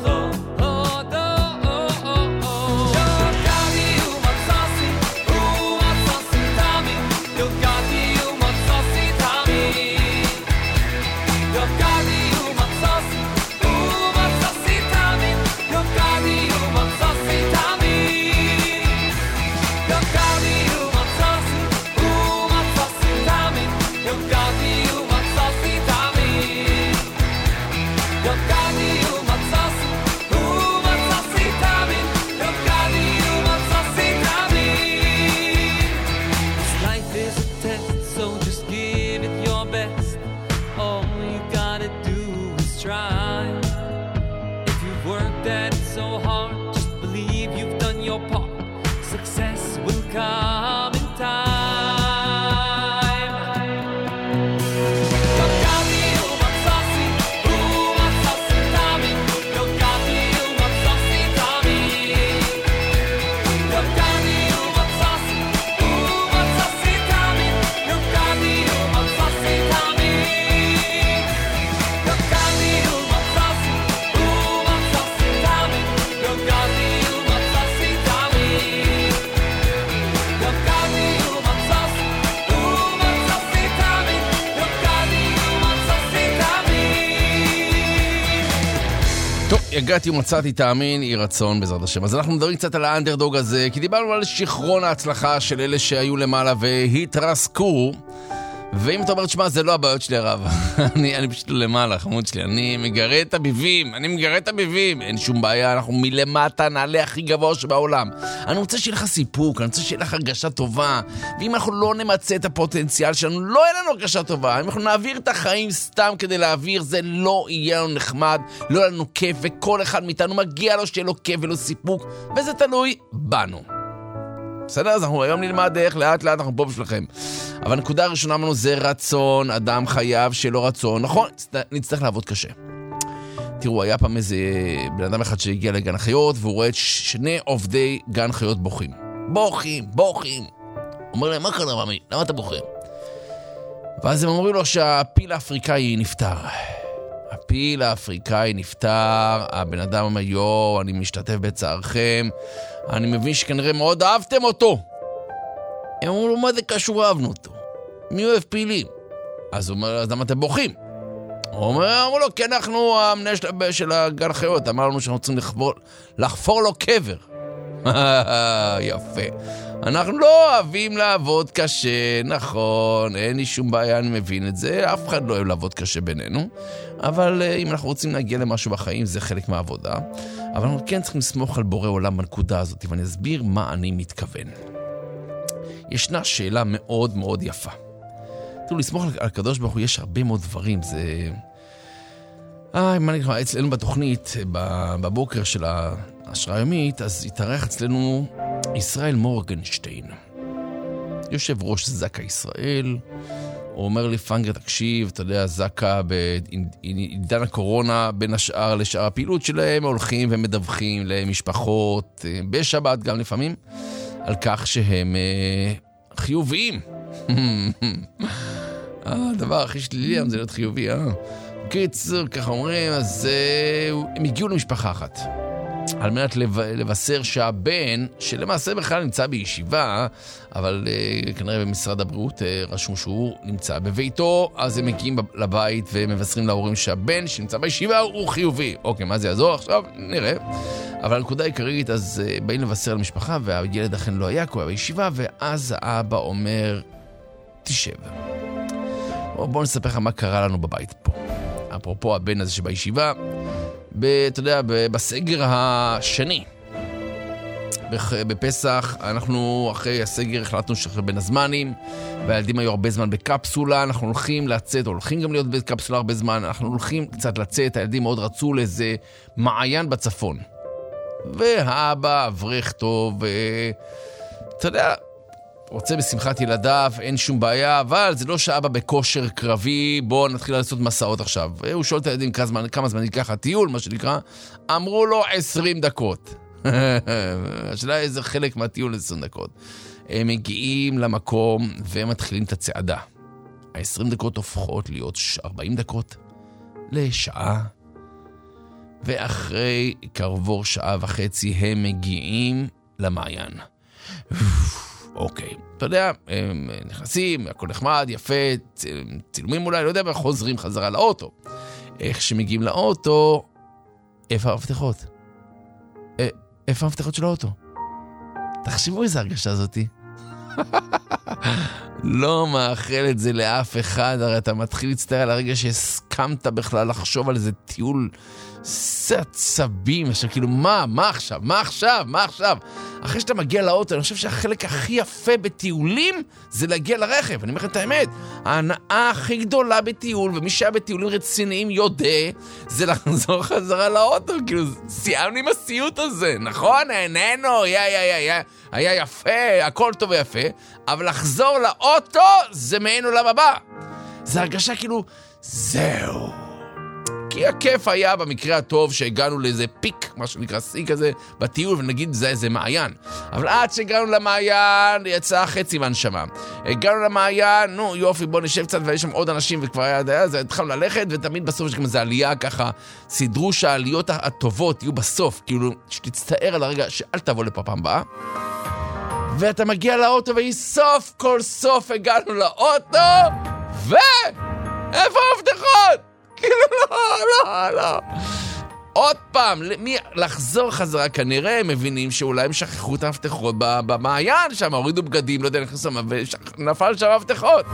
הגעתי ומצאתי, תאמין, יהי רצון בעזרת השם. אז אנחנו מדברים קצת על האנדרדוג הזה, כי דיברנו על שכרון ההצלחה של אלה שהיו למעלה והתרסקו. ואם אתה אומר, שמה, זה לא הבעיות שלי הרב. אני, אני פשוט למעלה, חמוד שלי. אני מגרה את הביבים, אני מגרה את הביבים. אין שום בעיה, אנחנו מלמטה נעלה הכי גבוה שבעולם. אני רוצה שיהיה לך סיפוק, אני רוצה שיהיה לך הרגשה טובה. ואם אנחנו לא נמצא את הפוטנציאל שלנו, לא יהיה לנו הרגשה טובה. אם אנחנו נעביר את החיים סתם כדי להעביר, זה לא יהיה לנו נחמד, לא יהיה לנו כיף, וכל אחד מאיתנו מגיע לו שיהיה לו כיף ולו סיפוק, וזה תלוי בנו. בסדר? אז אנחנו היום נלמד איך, לאט לאט אנחנו פה בשבילכם. אבל הנקודה הראשונה ממנו זה רצון, אדם חייב שלא רצון. נכון, נצטרך לעבוד קשה. תראו, היה פעם איזה בן אדם אחד שהגיע לגן החיות, והוא רואה את שני עובדי גן חיות בוכים. בוכים, בוכים. אומר להם, מה קרה, ממי? למה אתה בוכה? ואז הם אומרים לו שהפיל האפריקאי נפטר. הפיל האפריקאי נפטר, הבן אדם אומר, יו, אני משתתף בצערכם, אני מבין שכנראה מאוד אהבתם אותו. הם אומרים לו, מה זה קשור אהבנו אותו? מי אוהב פילים? אז הוא אומר, אז למה אתם בוכים? הוא אומר, אמרו לו, כי אנחנו המנהל של, של הגן חיות, אמר לנו שאנחנו צריכים לחפור, לחפור לו קבר. יפה. אנחנו לא אוהבים לעבוד קשה, נכון, אין לי שום בעיה, אני מבין את זה, אף אחד לא אוהב לעבוד קשה בינינו, אבל אם אנחנו רוצים להגיע למשהו בחיים, זה חלק מהעבודה, אבל אנחנו כן צריכים לסמוך על בורא עולם בנקודה הזאת, ואני אסביר מה אני מתכוון. ישנה שאלה מאוד מאוד יפה. תראו, לסמוך על הקדוש ברוך הוא יש הרבה מאוד דברים, זה... אה, מה נקרא, אצלנו בתוכנית, בבוקר של ההשראה היומית, אז התארח אצלנו ישראל מורגנשטיין, יושב ראש זקה ישראל. הוא אומר לי, פנגר, תקשיב, אתה יודע, זקה בעידן הקורונה, בין השאר לשאר הפעילות שלהם, הולכים ומדווחים למשפחות, בשבת גם לפעמים, על כך שהם חיוביים. הדבר הכי שלילי זה להיות חיובי, אה? קיצור, ככה אומרים, אז הם הגיעו למשפחה אחת, על מנת לבשר שהבן, שלמעשה בכלל נמצא בישיבה, אבל uh, כנראה במשרד הבריאות uh, רשום שהוא נמצא בביתו, אז הם מגיעים לבית ומבשרים להורים שהבן שנמצא בישיבה הוא חיובי. אוקיי, מה זה יעזור? עכשיו נראה. אבל הנקודה העיקרית, אז uh, באים לבשר למשפחה, והילד אכן לא היה, כי הוא היה בישיבה, ואז האבא אומר, תשב. בואו נספר לך מה קרה לנו בבית פה. אפרופו הבן הזה שבישיבה, אתה יודע, בסגר השני, בפסח, אנחנו אחרי הסגר החלטנו שאחרי בין הזמנים, והילדים היו הרבה זמן בקפסולה, אנחנו הולכים לצאת, הולכים גם להיות בקפסולה הרבה זמן, אנחנו הולכים קצת לצאת, הילדים מאוד רצו לאיזה מעיין בצפון. והאבא, אברך טוב, ואתה יודע, רוצה בשמחת ילדיו, אין שום בעיה, אבל זה לא שאבא בכושר קרבי, בואו נתחיל לעשות מסעות עכשיו. הוא שואל את הילדים כמה זמן, כמה זמן ייקח הטיול, מה שנקרא, אמרו לו עשרים דקות. השאלה איזה חלק מהטיול עשרים דקות. הם מגיעים למקום והם מתחילים את הצעדה. ה-עשרים דקות הופכות להיות ארבעים דקות לשעה, ואחרי קרבור שעה וחצי הם מגיעים למעיין. אוקיי, אתה יודע, הם נכנסים, הכל נחמד, יפה, צילומים אולי, לא יודע, וחוזרים חזרה לאוטו. איך שמגיעים לאוטו, איפה המפתחות? איפה המפתחות של האוטו? תחשבו איזה הרגשה הזאתי. לא מאחל את זה לאף אחד, הרי אתה מתחיל להצטער על הרגע שהסכמת בכלל לחשוב על איזה טיול עצבים, עכשיו כאילו מה, מה עכשיו, מה עכשיו, מה עכשיו? אחרי שאתה מגיע לאוטו, אני חושב שהחלק הכי יפה בטיולים זה להגיע לרכב, אני אומר לכם את האמת, ההנאה הכי גדולה בטיול, ומי שהיה בטיולים רציניים יודע, זה לחזור חזרה לאוטו, כאילו סיימנו עם הסיוט הזה, נכון? איננו, היה, היה, היה, היה יפה, הכל טוב ויפה, אבל לחזור לאוטו זה מעין עולם הבא. זה הרגשה כאילו, זהו. כי הכיף היה במקרה הטוב שהגענו לאיזה פיק, מה שנקרא סי כזה, בטיול, ונגיד זה איזה מעיין. אבל עד שהגענו למעיין, יצא חצי מהנשמה. הגענו למעיין, נו יופי, בוא נשב קצת, ויש שם עוד אנשים, וכבר היה דייה, אז התחלנו ללכת, ותמיד בסוף יש גם איזו עלייה ככה, סידרו שהעליות הטובות יהיו בסוף, כאילו שתצטער על הרגע שאל תבוא לפה פעם הבאה. ואתה מגיע לאוטו, והיא סוף כל סוף הגענו לאוטו, ו... איפה המפתחות? כאילו לא, לא, לא. עוד פעם, מי, לחזור חזרה, כנראה הם מבינים שאולי הם שכחו את המפתחות במעיין שם, הורידו בגדים, לא יודע, נכנסו, ונפל שם המפתחות.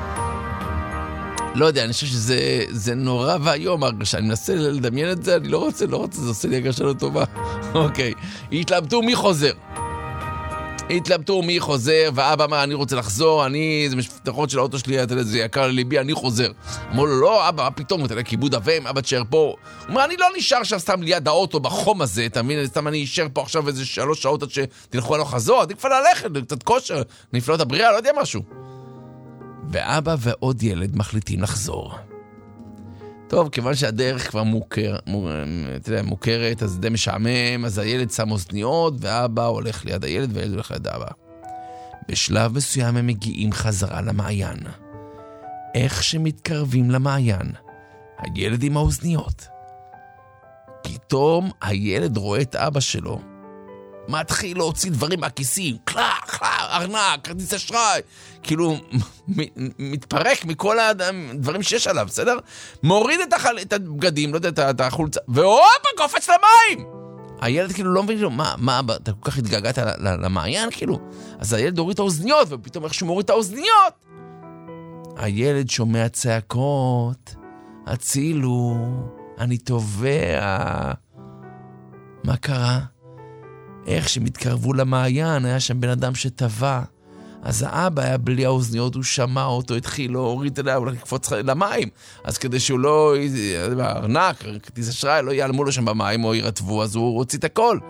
לא יודע, אני חושב שזה זה נורא והיום הרגשה, אני מנסה לדמיין את זה, אני לא רוצה, לא רוצה, זה עושה לי הרגשה לא טובה. אוקיי, התלבטו מי חוזר. התלבטו מי חוזר, ואבא אמר, אני רוצה לחזור, אני, זה מפתחות של האוטו שלי, זה יקר לליבי, אני חוזר. אמרו לו, לא, אבא, פתאום, אתה יודע, כיבוד אבם, אבא תשאר פה. הוא אומר, אני לא נשאר עכשיו סתם ליד האוטו בחום הזה, אתה מבין, סתם אני אשאר פה עכשיו איזה שלוש שעות עד שתלכו על החזור, עדיף כבר ללכת, קצת כושר, נפלאות הבריאה, לא יודע משהו. ואבא ועוד ילד מחליטים לחזור. טוב, כיוון שהדרך כבר מוכר, אתה יודע, מוכרת, אז די משעמם, אז הילד שם אוזניות, ואבא הולך ליד הילד, והילד הולך ליד אבא. בשלב מסוים הם מגיעים חזרה למעיין. איך שמתקרבים למעיין, הילד עם האוזניות. פתאום הילד רואה את אבא שלו, מתחיל להוציא דברים מהכיסים, קלח, קלח, ארנק, כרטיס אשראי, כאילו מתפרק מכל הדברים שיש עליו, בסדר? מוריד את, החל... את הבגדים, לא יודע, את החולצה, והופה, קופץ למים! הילד כאילו לא מבין, מה, מה, אתה כל כך התגעגעת למעיין, כאילו? אז הילד הוריד את האוזניות, ופתאום איך שהוא מוריד את האוזניות, הילד שומע צעקות, הצילו, אני תובע. מה קרה? איך שמתקרבו למעיין, היה שם בן אדם שטבע. אז האבא היה בלי האוזניות, הוא שמע אותו, התחיל להוריד אליה, אולי לקפוץ למים. אז כדי שהוא לא, ארנק, כרטיס אשראי, לא יעלמו לו שם במים או ירטבו, אז הוא הוציא את הכל.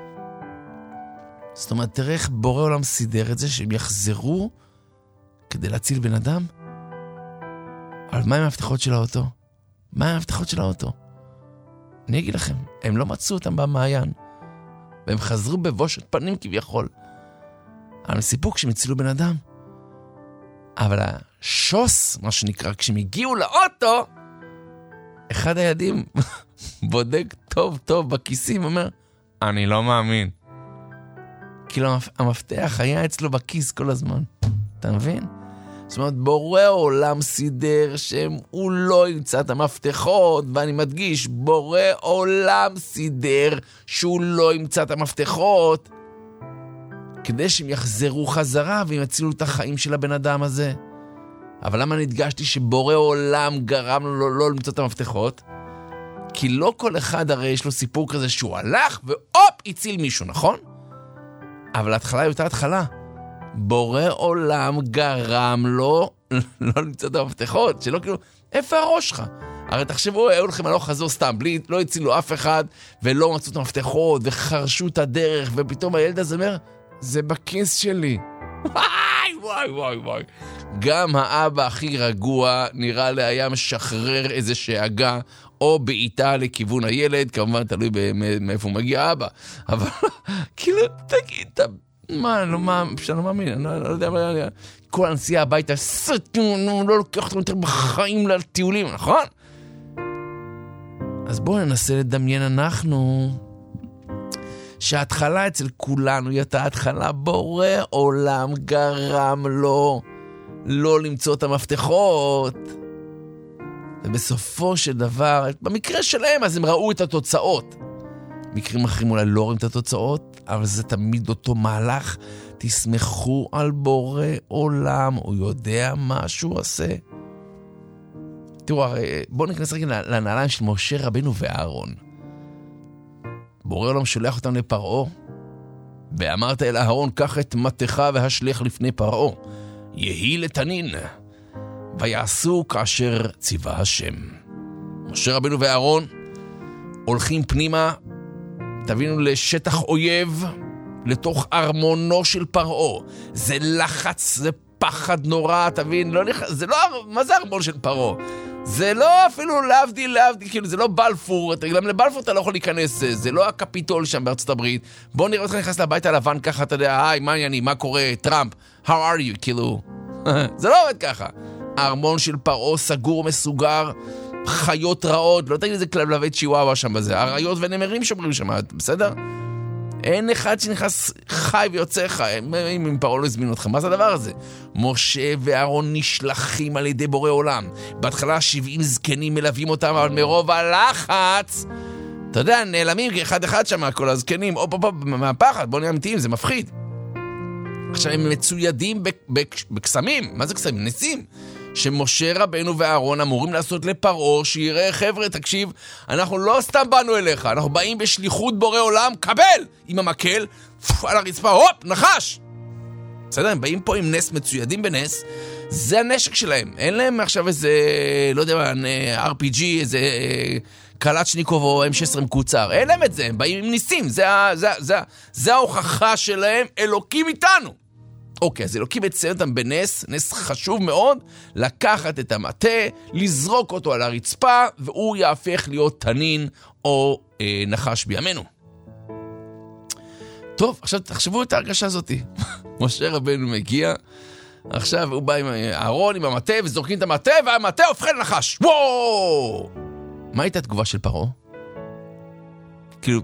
זאת אומרת, תראה איך בורא עולם סידר את זה, שהם יחזרו כדי להציל בן אדם. אבל מה עם ההבטחות של האוטו? מה עם ההבטחות של האוטו? אני אגיד לכם, הם לא מצאו אותם במעיין. והם חזרו בבושת פנים כביכול. על סיפוק שהם הצילו בן אדם. אבל השוס, מה שנקרא, כשהם הגיעו לאוטו, אחד הילדים בודק טוב טוב בכיסים, אומר, אני לא מאמין. כאילו המפתח היה אצלו בכיס כל הזמן. אתה מבין? זאת אומרת, בורא עולם סידר שהוא לא ימצא את המפתחות, ואני מדגיש, בורא עולם סידר שהוא לא ימצא את המפתחות, כדי שהם יחזרו חזרה והם יצילו את החיים של הבן אדם הזה. אבל למה נדגשתי שבורא עולם גרם לו לא, לא למצוא את המפתחות? כי לא כל אחד הרי יש לו סיפור כזה שהוא הלך ואופ, הציל מישהו, נכון? אבל ההתחלה היא אותה התחלה. בורא עולם גרם לו לא למצוא את המפתחות, שלא כאילו, איפה הראש שלך? הרי תחשבו, היו לכם הלוך חזור סתם, בלי, לא הצילו אף אחד, ולא מצאו את המפתחות, וחרשו את הדרך, ופתאום הילד הזה אומר, זה בכיס שלי. וואי, וואי, וואי. גם האבא הכי רגוע נראה לי היה משחרר איזה שאגה, או בעיטה לכיוון הילד, כמובן תלוי מאיפה מגיע האבא. אבל כאילו, תגיד, מה, לא מה, שאני לא מאמין, אני לא יודע מה, כל הנסיעה הביתה, לא לוקח אותם יותר בחיים לטיולים, נכון? אז בואו ננסה לדמיין אנחנו, שההתחלה אצל כולנו היא הייתה התחלה, בורא עולם גרם לו לא למצוא את המפתחות. ובסופו של דבר, במקרה שלהם, אז הם ראו את התוצאות. מקרים אחרים אולי לא רואים את התוצאות, אבל זה תמיד אותו מהלך. תסמכו על בורא עולם, הוא יודע מה שהוא עושה. תראו, בואו נכנס רגע לנעליים של משה רבנו ואהרון. בורא עולם שולח אותם לפרעה, ואמרת אל אהרון, קח את מטך והשלך לפני פרעה, יהי לתנין, ויעשו כאשר ציווה השם. משה רבנו ואהרון הולכים פנימה, תבינו, לשטח אויב, לתוך ארמונו של פרעה. זה לחץ, זה פחד נורא, תבין, לא נכ... זה לא, מה זה ארמון של פרעה? זה לא אפילו להבדיל, להבדיל, כאילו זה לא בלפור, גם לבלפור אתה לא יכול להיכנס, זה לא הקפיטול שם בארצות הברית. בוא נראה אותך נכנס לבית הלבן ככה, אתה יודע, היי, מה אני, מה קורה, טראמפ, how are you, כאילו. זה לא עובד ככה. הארמון של פרעה סגור, מסוגר, חיות רעות, לא תגיד איזה כלבלבי צ'יוואווה שם בזה, הרעיות ונמרים שומרים שם, בסדר? אין אחד שנכנס חי ויוצא חי, אם פרעה לא הזמין אותך, מה זה הדבר הזה? משה ואהרון נשלחים על ידי בורא עולם, בהתחלה שבעים זקנים מלווים אותם, אבל מרוב הלחץ, אתה יודע, נעלמים אחד אחד שם, כל הזקנים, אופ אופ אופ, מהפחד, בוא נהיה אמיתיים, זה מפחיד. עכשיו הם מצוידים בקסמים, מה זה קסמים? ניסים. שמשה רבנו ואהרון אמורים לעשות לפרעה, שיראה, חבר'ה, תקשיב, אנחנו לא סתם באנו אליך, אנחנו באים בשליחות בורא עולם, קבל עם המקל, פו, על הרצפה, הופ, נחש. בסדר, הם באים פה עם נס, מצוידים בנס, זה הנשק שלהם, אין להם עכשיו איזה, לא יודע מה, אר פי ג'י, איזה קלצ'ניקוב או אם שש עשרה מקוצר, אין להם את זה, הם באים עם ניסים, זה, זה, זה, זה ההוכחה שלהם, אלוקים איתנו. אוקיי, אז אלוקים מציין אותם בנס, נס חשוב מאוד, לקחת את המטה, לזרוק אותו על הרצפה, והוא יהפך להיות תנין או אה, נחש בימינו. טוב, עכשיו תחשבו את ההרגשה הזאת. משה רבנו מגיע, עכשיו הוא בא עם אהרון, עם המטה, וזורקים את המטה, והמטה הופך לנחש. וואו! מה הייתה התגובה של פרעה? כאילו...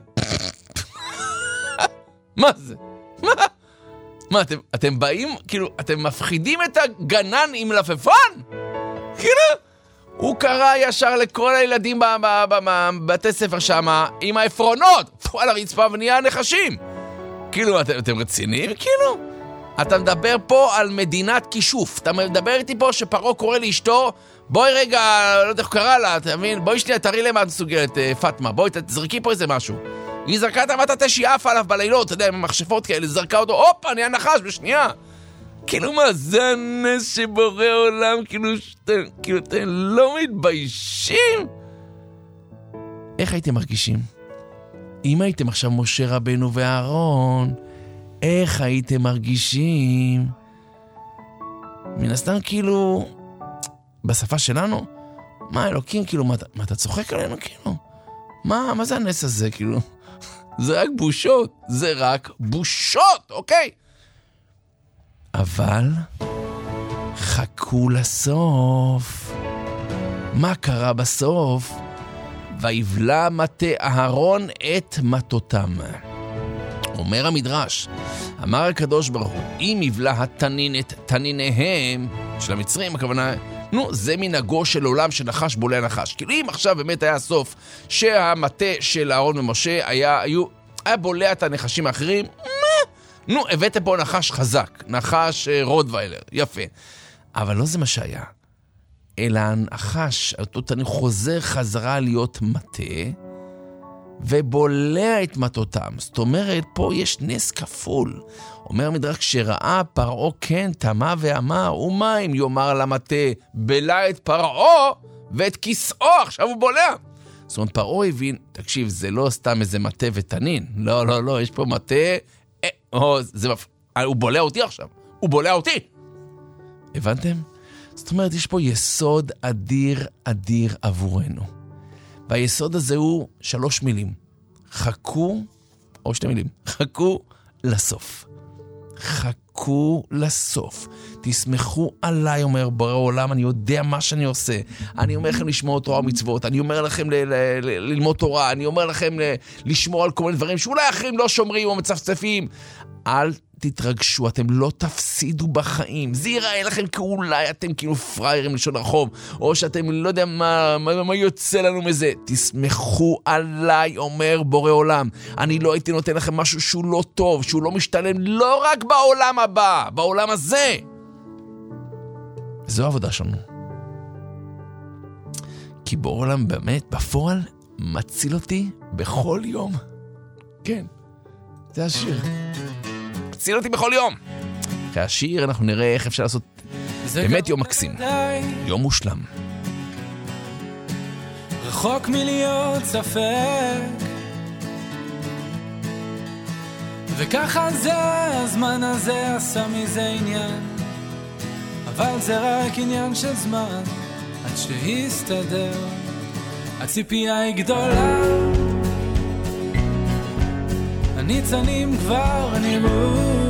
מה זה? מה? מה, אתם, אתם באים, כאילו, אתם מפחידים את הגנן עם לפפון? כאילו, הוא קרא ישר לכל הילדים בבתי ספר שם, עם האפרונות, על הרצפה ונהיה נחשים. כאילו, אתם, אתם רציניים? כאילו, אתה מדבר פה על מדינת כישוף. אתה מדבר איתי פה שפרעה קורא לאשתו, בואי רגע, לא יודע איך קרא לה, אתה מבין? בואי שנייה, תראי למה את מסוגלת, פטמה, בואי, תזרקי פה איזה משהו. היא זרקה את המטה שיעף עליו בלילות, אתה יודע, עם מחשפות כאלה, זרקה אותו, הופה, אני הנחש בשנייה. כאילו מה, זה הנס שבורא עולם, כאילו שאתם, כאילו אתם לא מתביישים? איך הייתם מרגישים? אם הייתם עכשיו משה רבנו ואהרון, איך הייתם מרגישים? מן הסתם כאילו, בשפה שלנו, מה אלוקים, כאילו, מה, מה אתה צוחק עלינו, כאילו? מה, מה זה הנס הזה, כאילו? זה רק בושות, זה רק בושות, אוקיי? אבל חכו לסוף. מה קרה בסוף? ויבלע מטה אהרון את מטותם. אומר המדרש, אמר הקדוש ברוך הוא, אם יבלע התנין את תניניהם, של המצרים, הכוונה, נו, זה מנהגו של עולם שנחש בולע נחש. כאילו אם עכשיו באמת היה הסוף שהמטה של אהרון ומשה היה, היו, היה בולע את הנחשים האחרים, נו, הבאתם פה נחש חזק, נחש רודוויילר, יפה. אבל לא זה מה שהיה. אלא הנחש, אותו תנין חוזר חזרה להיות מטה, ובולע את מטותם. זאת אומרת, פה יש נס כפול. אומר המדרש, כשראה פרעה כן תמה ואמר, ומה אם יאמר למטה, בלע את פרעה ואת כיסאו, עכשיו הוא בולע. זאת אומרת, פרעה הבין, תקשיב, זה לא סתם איזה מטה ותנין. לא, לא, לא, יש פה מטה, אה, או, זה, הוא בולע אותי עכשיו. הוא בולע אותי. הבנתם? זאת אומרת, יש פה יסוד אדיר אדיר עבורנו. והיסוד הזה הוא שלוש מילים. חכו, או שתי מילים, חכו לסוף. חכו לסוף. תסמכו עליי, אומר בורא עולם, אני יודע מה שאני עושה. אני אומר לכם לשמור תורה ומצוות, אני אומר לכם ל- ל- ל- ללמוד תורה, אני אומר לכם ל- לשמור על כל מיני דברים שאולי אחרים לא שומרים או מצפצפים. אל תתרגשו, אתם לא תפסידו בחיים. זה ייראה לכם כאולי אתם כאילו פריירים לשון הרחוב, או שאתם לא יודע מה, מה, מה יוצא לנו מזה. תסמכו עליי, אומר בורא עולם. אני לא הייתי נותן לכם משהו שהוא לא טוב, שהוא לא משתלם, לא רק בעולם הבא, בעולם הזה. זו העבודה שלנו. כי בורא עולם באמת, בפועל, מציל אותי בכל יום. כן, זה השיר. מציל אותי בכל יום. אחרי השיר אנחנו נראה איך אפשר לעשות באמת יום מקסים. יום מושלם. רחוק מלהיות ספק, וככה זה, הזמן הזה עשה מזה עניין, אבל זה רק עניין של זמן עד שיסתדר. הציפייה היא גדולה, הניצנים כבר נראו,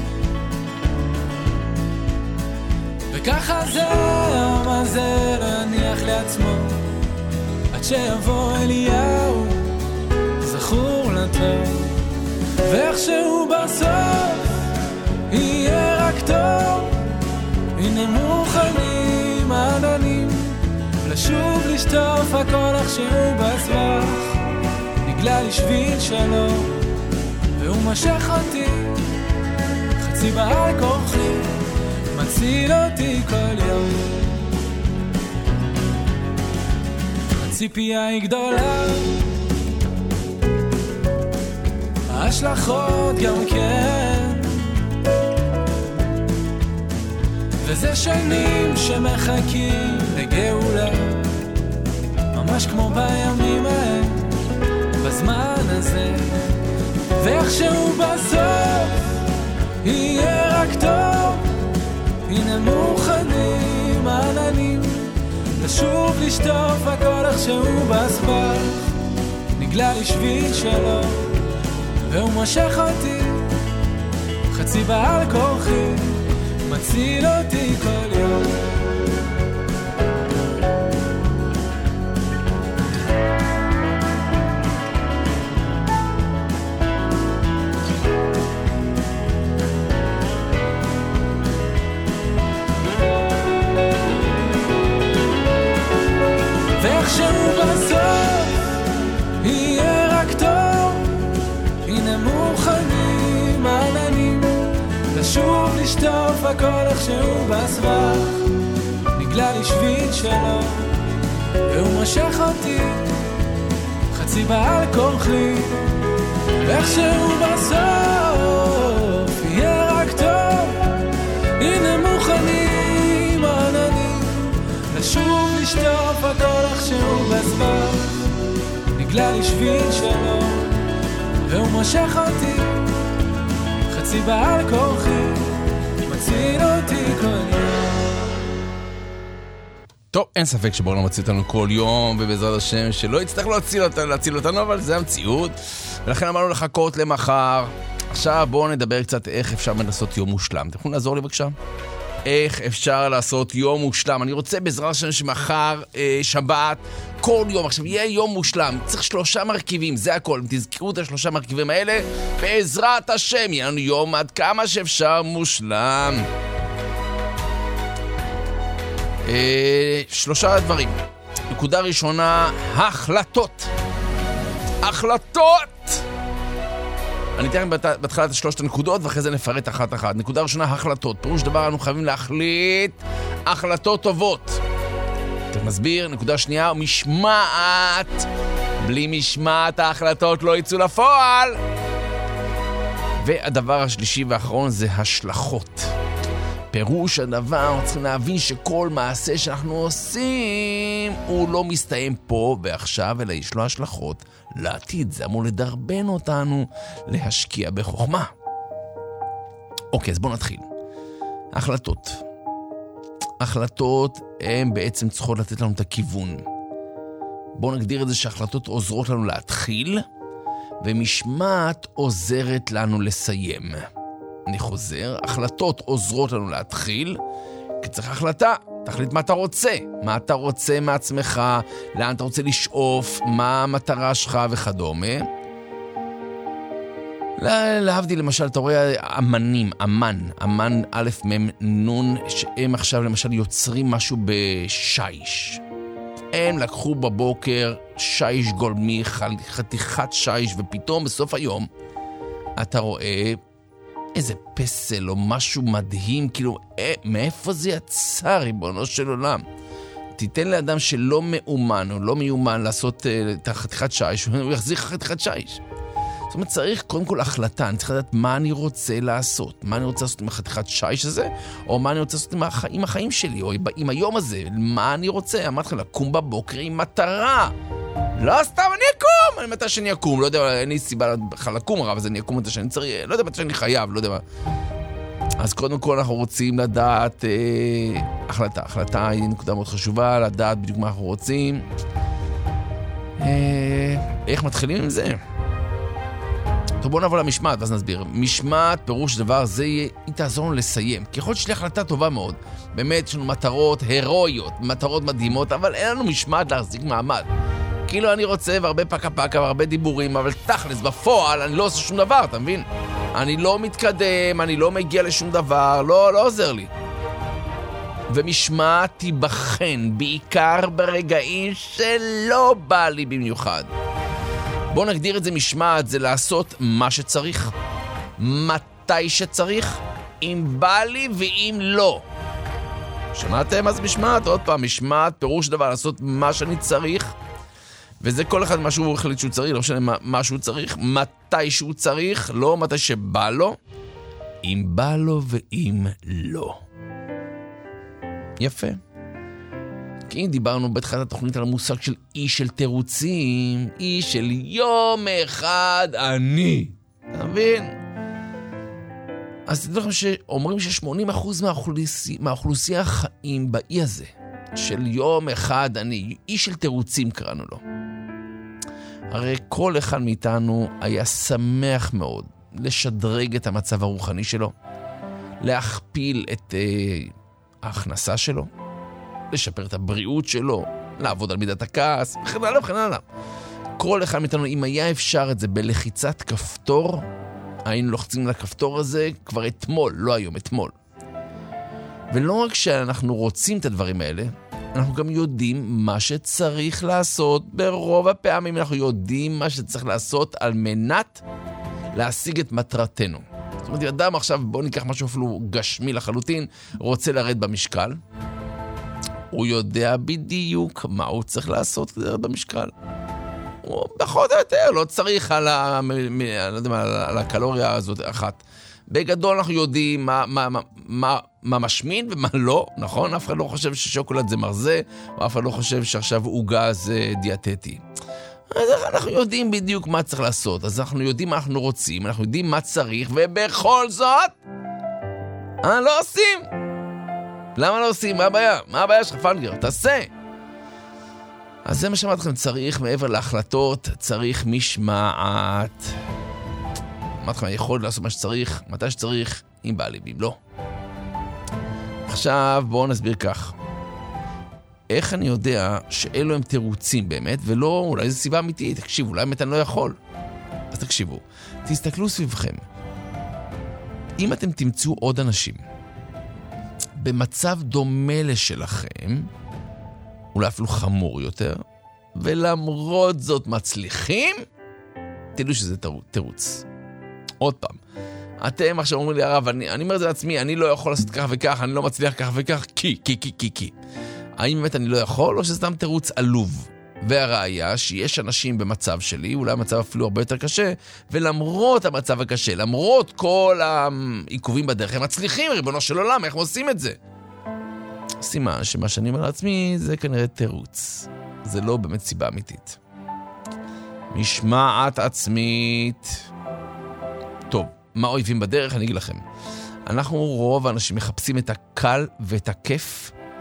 וככה זה, מה זה לא יניח לעצמו עד שיבוא אליהו זכור לטוב, ואיכשהו בסוף יהיה רק טוב. הנה מוכנים עננים לשוב לשטוף הכל איכשהו בסבך, נגלה לי שביל שלום והוא משך אותי חצי בעל כורחי, מציל אותי כל יום. הציפייה היא גדולה, ההשלכות גם כן, וזה שנים שמחכים לגאולה, ממש כמו בימים ההם, בזמן הזה, ואיכשהו בסוף יהיה רק טוב. הנה מוכנים עננים לשוב לשטוף הכל איכשהו בסבך, נגלה לי שביל שלו והוא משך אותי חצי בעל כורחי, מציל אותי כל יום. ואיכשהו בסוף יהיה רק טוב. הנה מוכנים עננים לשוב לשטוף הכל איכשהו בסבך, נגלה לי שביל שלו והוא משך אותי חצי בעל כורחי, ואיכשהו בסוף יהיה רק טוב. הנה מוכנים עננים לשוב לשטוף הכל איכשהו בסבך, נגלה לי שביל שלו והוא משך אותי חצי בעל כורחי, מציל אותי כל יום. טוב, אין ספק שבואו לא מציל אותנו כל יום, ובעזרת השם שלא יצטרך להציל אותנו, להציל אותנו, אבל זה המציאות, ולכן אמרנו לחכות למחר. עכשיו בואו נדבר קצת איך אפשר לעשות יום מושלם. אתם יכולים לעזור לי בבקשה? איך אפשר לעשות יום מושלם? אני רוצה בעזרת השם שמחר אה, שבת, כל יום, עכשיו יהיה יום מושלם, צריך שלושה מרכיבים, זה הכל. תזכרו את השלושה מרכיבים האלה, בעזרת השם יהיה לנו יום עד כמה שאפשר מושלם. אה, שלושה דברים. נקודה ראשונה, החלטות. החלטות! אני אתן לכם בהתחלת שלושת הנקודות, ואחרי זה נפרט אחת אחת. נקודה ראשונה, החלטות. פירוש דבר, אנחנו חייבים להחליט החלטות טובות. אתה מסביר? נקודה שנייה, משמעת. בלי משמעת ההחלטות לא יצאו לפועל. והדבר השלישי והאחרון זה השלכות. פירוש הדבר, צריכים להבין שכל מעשה שאנחנו עושים הוא לא מסתיים פה ועכשיו, אלא יש לו השלכות לעתיד. זה אמור לדרבן אותנו להשקיע בחוכמה. אוקיי, אז בואו נתחיל. החלטות. החלטות הן בעצם צריכות לתת לנו את הכיוון. בואו נגדיר את זה שהחלטות עוזרות לנו להתחיל, ומשמעת עוזרת לנו לסיים. אני חוזר, החלטות עוזרות לנו להתחיל, כי צריך החלטה. תחליט מה אתה רוצה, מה אתה רוצה מעצמך, לאן אתה רוצה לשאוף, מה המטרה שלך וכדומה. להבדיל למשל, אתה רואה אמנים, אמן, אמן א' מ' נ', שהם עכשיו למשל יוצרים משהו בשיש. הם לקחו בבוקר שיש גולמי, חתיכת שיש, ופתאום בסוף היום אתה רואה איזה פסל או משהו מדהים, כאילו, אה, מאיפה זה יצא, ריבונו של עולם? תיתן לאדם שלא מאומן או לא מיומן לעשות אה, את החתיכת שיש, הוא יחזיר חתיכת שיש. זאת אומרת, צריך קודם כל החלטה, אני צריך לדעת מה אני רוצה לעשות, מה אני רוצה לעשות עם החתיכת שיש הזה, או מה אני רוצה לעשות עם, הח... עם החיים שלי, או עם היום הזה, מה אני רוצה, אמרתי לך, לקום בבוקר עם מטרה. לא סתם אני אקום, אני מתי שאני אקום, לא יודע, אין לי סיבה בכלל לקום רב, אז אני אקום מתי שאני צריך, לא יודע מתי שאני חייב, לא יודע מה. אז קודם כל אנחנו רוצים לדעת אה, החלטה, החלטה היא נקודה מאוד חשובה, לדעת בדיוק מה אנחנו רוצים. אה, איך מתחילים עם זה? טוב, בואו נעבור למשמעת, ואז נסביר. משמעת, פירוש דבר, זה היא תעזור לנו לסיים. ככל שלי החלטה טובה מאוד. באמת, יש לנו מטרות הרואיות, מטרות מדהימות, אבל אין לנו משמעת להחזיק מעמד. כאילו אני רוצה, והרבה פקה פקה, והרבה דיבורים, אבל תכלס, בפועל, אני לא עושה שום דבר, אתה מבין? אני לא מתקדם, אני לא מגיע לשום דבר, לא, לא עוזר לי. ומשמעת תיבחן, בעיקר ברגעים שלא בא לי במיוחד. בואו נגדיר את זה משמעת, זה לעשות מה שצריך, מתי שצריך, אם בא לי ואם לא. שמעתם? אז משמעת, עוד פעם, משמעת, פירוש דבר, לעשות מה שאני צריך, וזה כל אחד מה שהוא החליט שהוא צריך, לא משנה מה, מה שהוא צריך, מתי שהוא צריך, לא מתי שבא לו, אם בא לו ואם לא. יפה. כי דיברנו בתחילת התוכנית על המושג של אי של תירוצים, אי של יום אחד אני. אתה מבין? אז תדעו לכם שאומרים ש-שמונים אחוז מהאוכלוסיה, מהאוכלוסיה חיים באי הזה, של יום אחד אני, אי של תירוצים קראנו לו. הרי כל אחד מאיתנו היה שמח מאוד לשדרג את המצב הרוחני שלו, להכפיל את uh, ההכנסה שלו, לשפר את הבריאות שלו, לעבוד על מידת הכעס, וכן הלאה וכן הלאה. כל אחד מאיתנו, אם היה אפשר את זה בלחיצת כפתור, היינו לוחצים לכפתור הזה כבר אתמול, לא היום, אתמול. ולא רק שאנחנו רוצים את הדברים האלה, אנחנו גם יודעים מה שצריך לעשות. ברוב הפעמים אנחנו יודעים מה שצריך לעשות על מנת להשיג את מטרתנו. זאת אומרת, אדם עכשיו, בואו ניקח משהו אפילו גשמי לחלוטין, רוצה לרד במשקל, הוא יודע בדיוק מה הוא צריך לעשות כדי לרד במשקל. הוא פחות או יותר, לא צריך על, ה... לא יודע מה, על הקלוריה הזאת אחת. בגדול אנחנו יודעים מה, מה, מה, מה, מה משמין ומה לא, נכון? אף אחד לא חושב ששוקולד זה מרזה, או אף אחד לא חושב שעכשיו עוגה זה דיאטטי. אז אנחנו יודעים בדיוק מה צריך לעשות, אז אנחנו יודעים מה אנחנו רוצים, אנחנו יודעים מה צריך, ובכל זאת, אה, לא עושים. למה לא עושים? מה הבעיה? מה הבעיה שלך, פנגר? תעשה. אז זה מה שאמרתי לכם, צריך מעבר להחלטות, צריך משמעת. אמרתי לכם, יכול לעשות מה שצריך, מתי שצריך, אם בא לי, אם לא. עכשיו בואו נסביר כך. איך אני יודע שאלו הם תירוצים באמת, ולא, אולי זו סיבה אמיתית, תקשיבו, אולי באמת אני לא יכול. אז תקשיבו, תסתכלו סביבכם. אם אתם תמצאו עוד אנשים במצב דומה לשלכם, אולי אפילו חמור יותר, ולמרות זאת מצליחים, תדעו שזה תירוץ. עוד פעם, אתם עכשיו אומרים לי, הרב, אני, אני אומר את זה לעצמי, אני לא יכול לעשות כך וכך, אני לא מצליח כך וכך, כי, כי, כי, כי, כי. האם באמת אני לא יכול, או שזה סתם תירוץ עלוב? והראיה שיש אנשים במצב שלי, אולי המצב אפילו הרבה יותר קשה, ולמרות המצב הקשה, למרות כל העיכובים בדרך, הם מצליחים, ריבונו של עולם, איך עושים את זה? סימן שמה שאני אומר לעצמי זה כנראה תירוץ. זה לא באמת סיבה אמיתית. משמעת עצמית. טוב, מה אויבים בדרך? אני אגיד לכם. אנחנו רוב האנשים מחפשים את הקל ואת הכיף,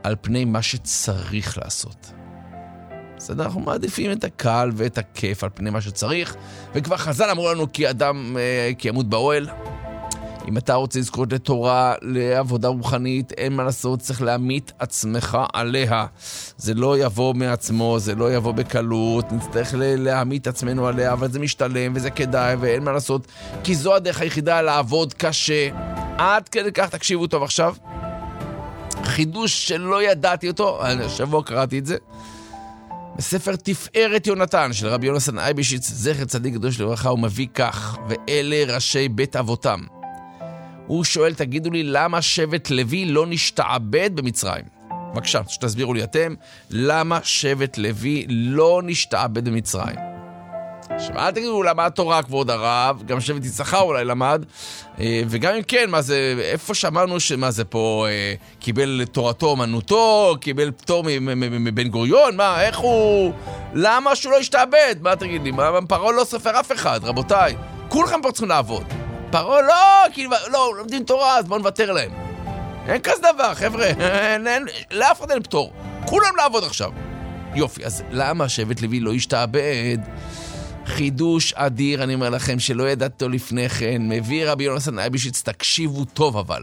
על פני מה שצריך לעשות. בסדר, אנחנו מעדיפים את הקל ואת הכיף על פני מה שצריך, וכבר חז"ל אמרו לנו כי אדם, כי ימות באוהל. אם אתה רוצה לזכות לתורה, לעבודה רוחנית, אין מה לעשות, צריך להעמיד עצמך עליה. זה לא יבוא מעצמו, זה לא יבוא בקלות, נצטרך להעמיד עצמנו עליה, אבל זה משתלם וזה כדאי ואין מה לעשות, כי זו הדרך היחידה לעבוד קשה. עד כדי כך, תקשיבו טוב עכשיו. חידוש שלא ידעתי אותו, השבוע קראתי את זה. בספר תפארת יונתן של רבי יונתן אייבשיץ, זכר צדיק קדוש לברכה, הוא מביא כך, ואלה ראשי בית אבותם. הוא שואל, תגידו לי, למה שבט לוי לא נשתעבד במצרים? בבקשה, שתסבירו לי אתם, למה שבט לוי לא נשתעבד במצרים? עכשיו, אל תגידו, למה התורה כבוד הרב, גם שבט יששכר אולי למד, וגם אם כן, מה זה, איפה שמענו שמה זה פה, קיבל תורתו אומנותו, קיבל פטור מבן גוריון, מה, איך הוא, למה שהוא לא ישתעבד? מה תגיד לי, מה, פרעה לא סופר אף אחד, רבותיי, כולכם פה צריכים לעבוד. פרעה לא, כאילו, לא, לומדים תורה, אז בואו נוותר להם. אין כזה דבר, חבר'ה, אין, אין, לאף אחד אין פטור, כולם לעבוד עכשיו. יופי, אז למה שבט לוי לא ישתעבד? חידוש אדיר, אני אומר לכם, שלא ידעתו לפני כן, מביא רבי יונתן אייבשיץ, תקשיבו טוב אבל.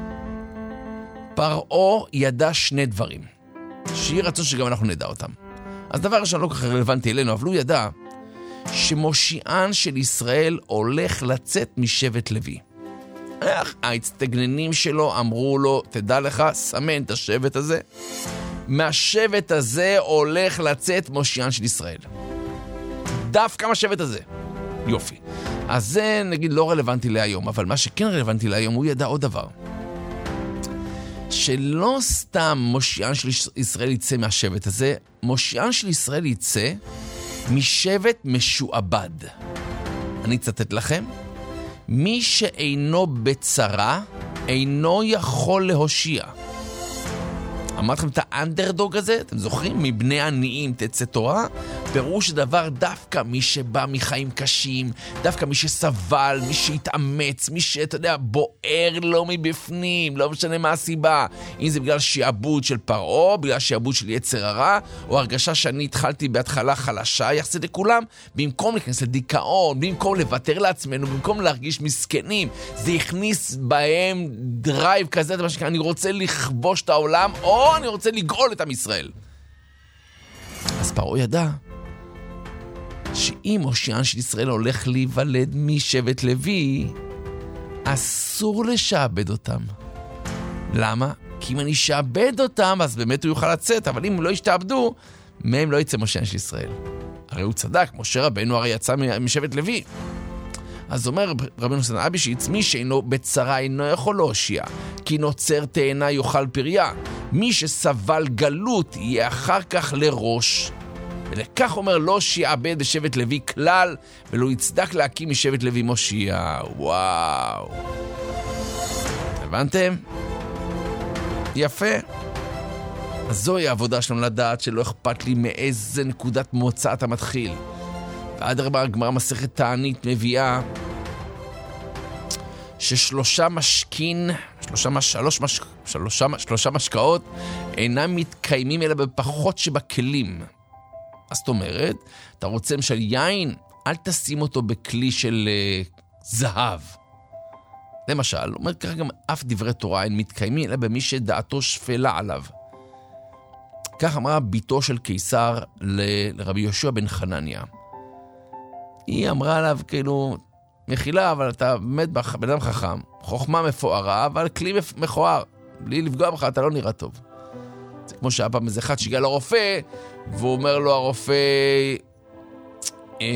פרעה ידע שני דברים, שיהיה רצון שגם אנחנו נדע אותם. אז דבר ראשון לא כך רלוונטי אלינו, אבל הוא ידע שמושיען של ישראל הולך לצאת משבט לוי. ההצטגננים שלו אמרו לו, תדע לך, סמן את השבט הזה, מהשבט הזה הולך לצאת מושיען של ישראל. דווקא מהשבט הזה. יופי. אז זה נגיד לא רלוונטי להיום, אבל מה שכן רלוונטי להיום, הוא ידע עוד דבר. שלא סתם מושיען של ישראל יצא מהשבט הזה, מושיען של ישראל יצא משבט משועבד. אני אצטט לכם. מי שאינו בצרה, אינו יכול להושיע. אמרתי לכם את האנדרדוג הזה, אתם זוכרים? מבני עניים תצא תורה, פירוש דבר דווקא מי שבא מחיים קשים, דווקא מי שסבל, מי שהתאמץ, מי שאתה יודע, בוער לו מבפנים, לא משנה מה הסיבה. אם זה בגלל שיעבוד של פרעה, בגלל שיעבוד של יצר הרע, או הרגשה שאני התחלתי בהתחלה חלשה יחסית לכולם, במקום להיכנס לדיכאון, במקום לוותר לעצמנו, במקום להרגיש מסכנים, זה הכניס בהם דרייב כזה, מה שכן, אני רוצה לכבוש את העולם, או אני רוצה לגאול את עם ישראל. אז פרעה ידע שאם מושיען של ישראל הולך להיוולד משבט לוי, אסור לשעבד אותם. למה? כי אם אני שעבד אותם, אז באמת הוא יוכל לצאת, אבל אם לא ישתעבדו, מהם לא יצא מושיען של ישראל. הרי הוא צדק, משה רבנו הרי יצא משבט לוי. אז אומר רבי יונתן אייבשיץ, מי שאינו בצרה אינו יכול להושיע, כי נוצר תאנה יאכל פריה. מי שסבל גלות יהיה אחר כך לראש. ולכך אומר לא שיעבד בשבט לוי כלל, ולא יצדק להקים משבט לוי מושיע. וואו. הבנתם? יפה. אז זוהי העבודה שלנו לדעת שלא אכפת לי מאיזה נקודת מוצא אתה מתחיל. ועד הרבה הגמרא מסכת תענית מביאה ששלושה משכין, שלושה, מש, שלוש, מש, שלושה, שלושה משקאות אינם מתקיימים אלא בפחות שבכלים. אז זאת אומרת, אתה רוצה למשל יין, אל תשים אותו בכלי של uh, זהב. למשל, אומר ככה גם אף דברי תורה אין מתקיימים אלא במי שדעתו שפלה עליו. כך אמרה ביתו של קיסר ל- לרבי יהושע בן חנניה. היא אמרה עליו כאילו, מחילה, אבל אתה באמת בן אדם חכם, חוכמה מפוארה, אבל כלי מכוער. בלי לפגוע בך, אתה לא נראה טוב. זה כמו שהיה פעם איזה אחד שהגיע לרופא, והוא אומר לו, הרופא, אה,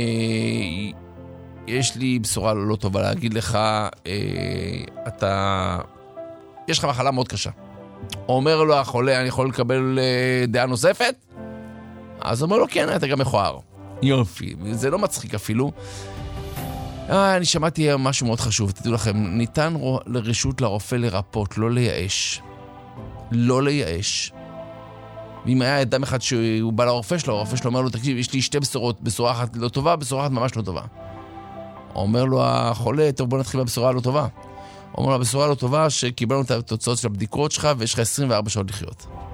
יש לי בשורה לא טובה להגיד לך, אה, אתה, יש לך מחלה מאוד קשה. אומר לו החולה, אני יכול לקבל אה, דעה נוספת? אז אומר לו, כן, אתה גם מכוער. יופי, זה לא מצחיק אפילו. אה, אני שמעתי משהו מאוד חשוב, תדעו לכם, ניתן לרשות לרופא לרפות, לא לייאש. לא לייאש. ואם היה אדם אחד שהוא בא לרופא שלו, הרופא שלו אומר לו, תקשיב, יש לי שתי בשורות, בשורה אחת לא טובה, בשורה אחת ממש לא טובה. אומר לו החולה, טוב, בוא נתחיל בבשורה לא טובה. אומר לו, הבשורה לא טובה שקיבלנו את התוצאות של הבדיקות שלך, ויש לך עשרים וארבע שעות לחיות.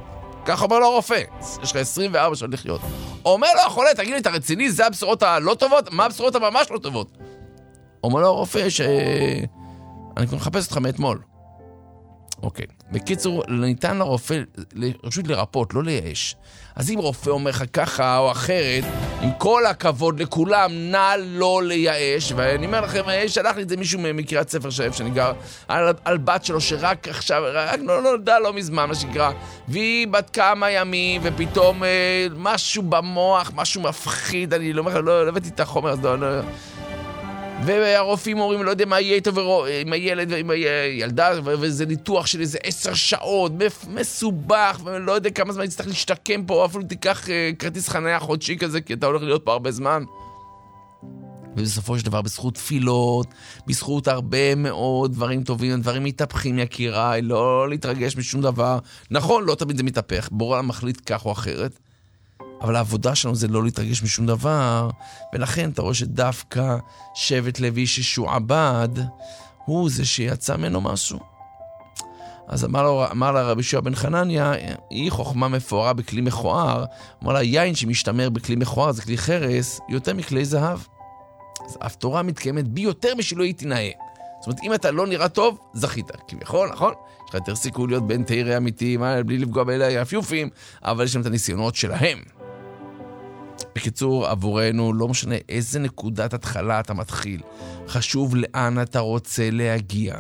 כך אומר לו הרופא, יש לך עשרים וארבע שעות לחיות. אומר לו החולה, תגיד לי, אתה רציני, זה הבשורות הלא טובות? מה הבשורות הממש לא טובות? אומר לו הרופא ש... אני כבר מחפש אותך מאתמול. אוקיי. בקיצור, ניתן לרופא רשות לרפות, לא לייאש. אז אם רופא אומר לך ככה או אחרת, עם כל הכבוד לכולם, נא לא לייאש. ואני אומר לכם, שלח לי את זה מישהו מקריאת ספר שאיפה שאני גר, על, על בת שלו שרק עכשיו, רק לא נולדה לא, לא מזמן, מה שקרה. והיא בת כמה ימים, ופתאום אה, משהו במוח, משהו מפחיד, אני לא אומר, לא הבאתי את החומר, אז לא... לא והרופאים אומרים, לא יודע מה יהיה איתו עם הילד ועם הילדה, וזה ניתוח של איזה עשר שעות, מסובך, ולא יודע כמה זמן יצטרך להשתקם פה, אפילו תיקח כרטיס חניה חודשי כזה, כי אתה הולך להיות פה הרבה זמן. ובסופו של דבר, בזכות תפילות, בזכות הרבה מאוד דברים טובים, דברים מתהפכים יקיריי, לא להתרגש משום דבר. נכון, לא תמיד זה מתהפך, בורא מחליט כך או אחרת. אבל העבודה שלנו זה לא להתרגש משום דבר, ולכן אתה רואה שדווקא שבט לוי ששועבד, הוא זה שיצא ממנו משהו. אז אמר, לו, אמר לה רבי יהושע בן חנניה, היא חוכמה מפוארה בכלי מכוער, אמר לה, יין שמשתמר בכלי מכוער, זה כלי חרס, יותר מכלי זהב. אז אף תורה מתקיימת בי יותר משלא היא תנאה. זאת אומרת, אם אתה לא נראה טוב, זכית. כביכול, נכון? יש לך יותר סיכוי להיות בין תאירי אמיתיים, בלי לפגוע באלה הפיופים, אבל יש להם את הניסיונות שלהם. בקיצור, עבורנו לא משנה איזה נקודת התחלה אתה מתחיל. חשוב לאן אתה רוצה להגיע.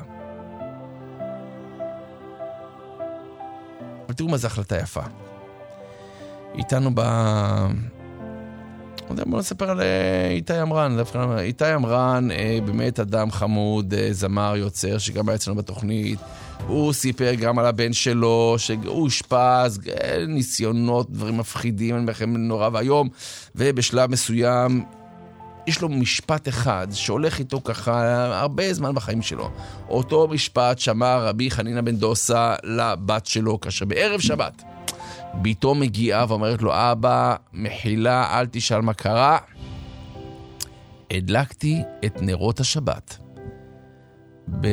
אבל תראו מה זו החלטה יפה. איתנו ב... בואו נספר על איתי אמרן. איתי אמרן באמת אדם חמוד, זמר, יוצר, שגם היה אצלנו בתוכנית. הוא סיפר גם על הבן שלו, שהוא אשפז, ניסיונות, דברים מפחידים, אני מכם נורא והיום, ובשלב מסוים, יש לו משפט אחד, שהולך איתו ככה הרבה זמן בחיים שלו. אותו משפט שאמר רבי חנינא בן דוסה לבת שלו, כאשר בערב שבת, ביתו מגיעה ואומרת לו, אבא, מחילה, אל תשאל מה קרה. הדלקתי את נרות השבת. ב...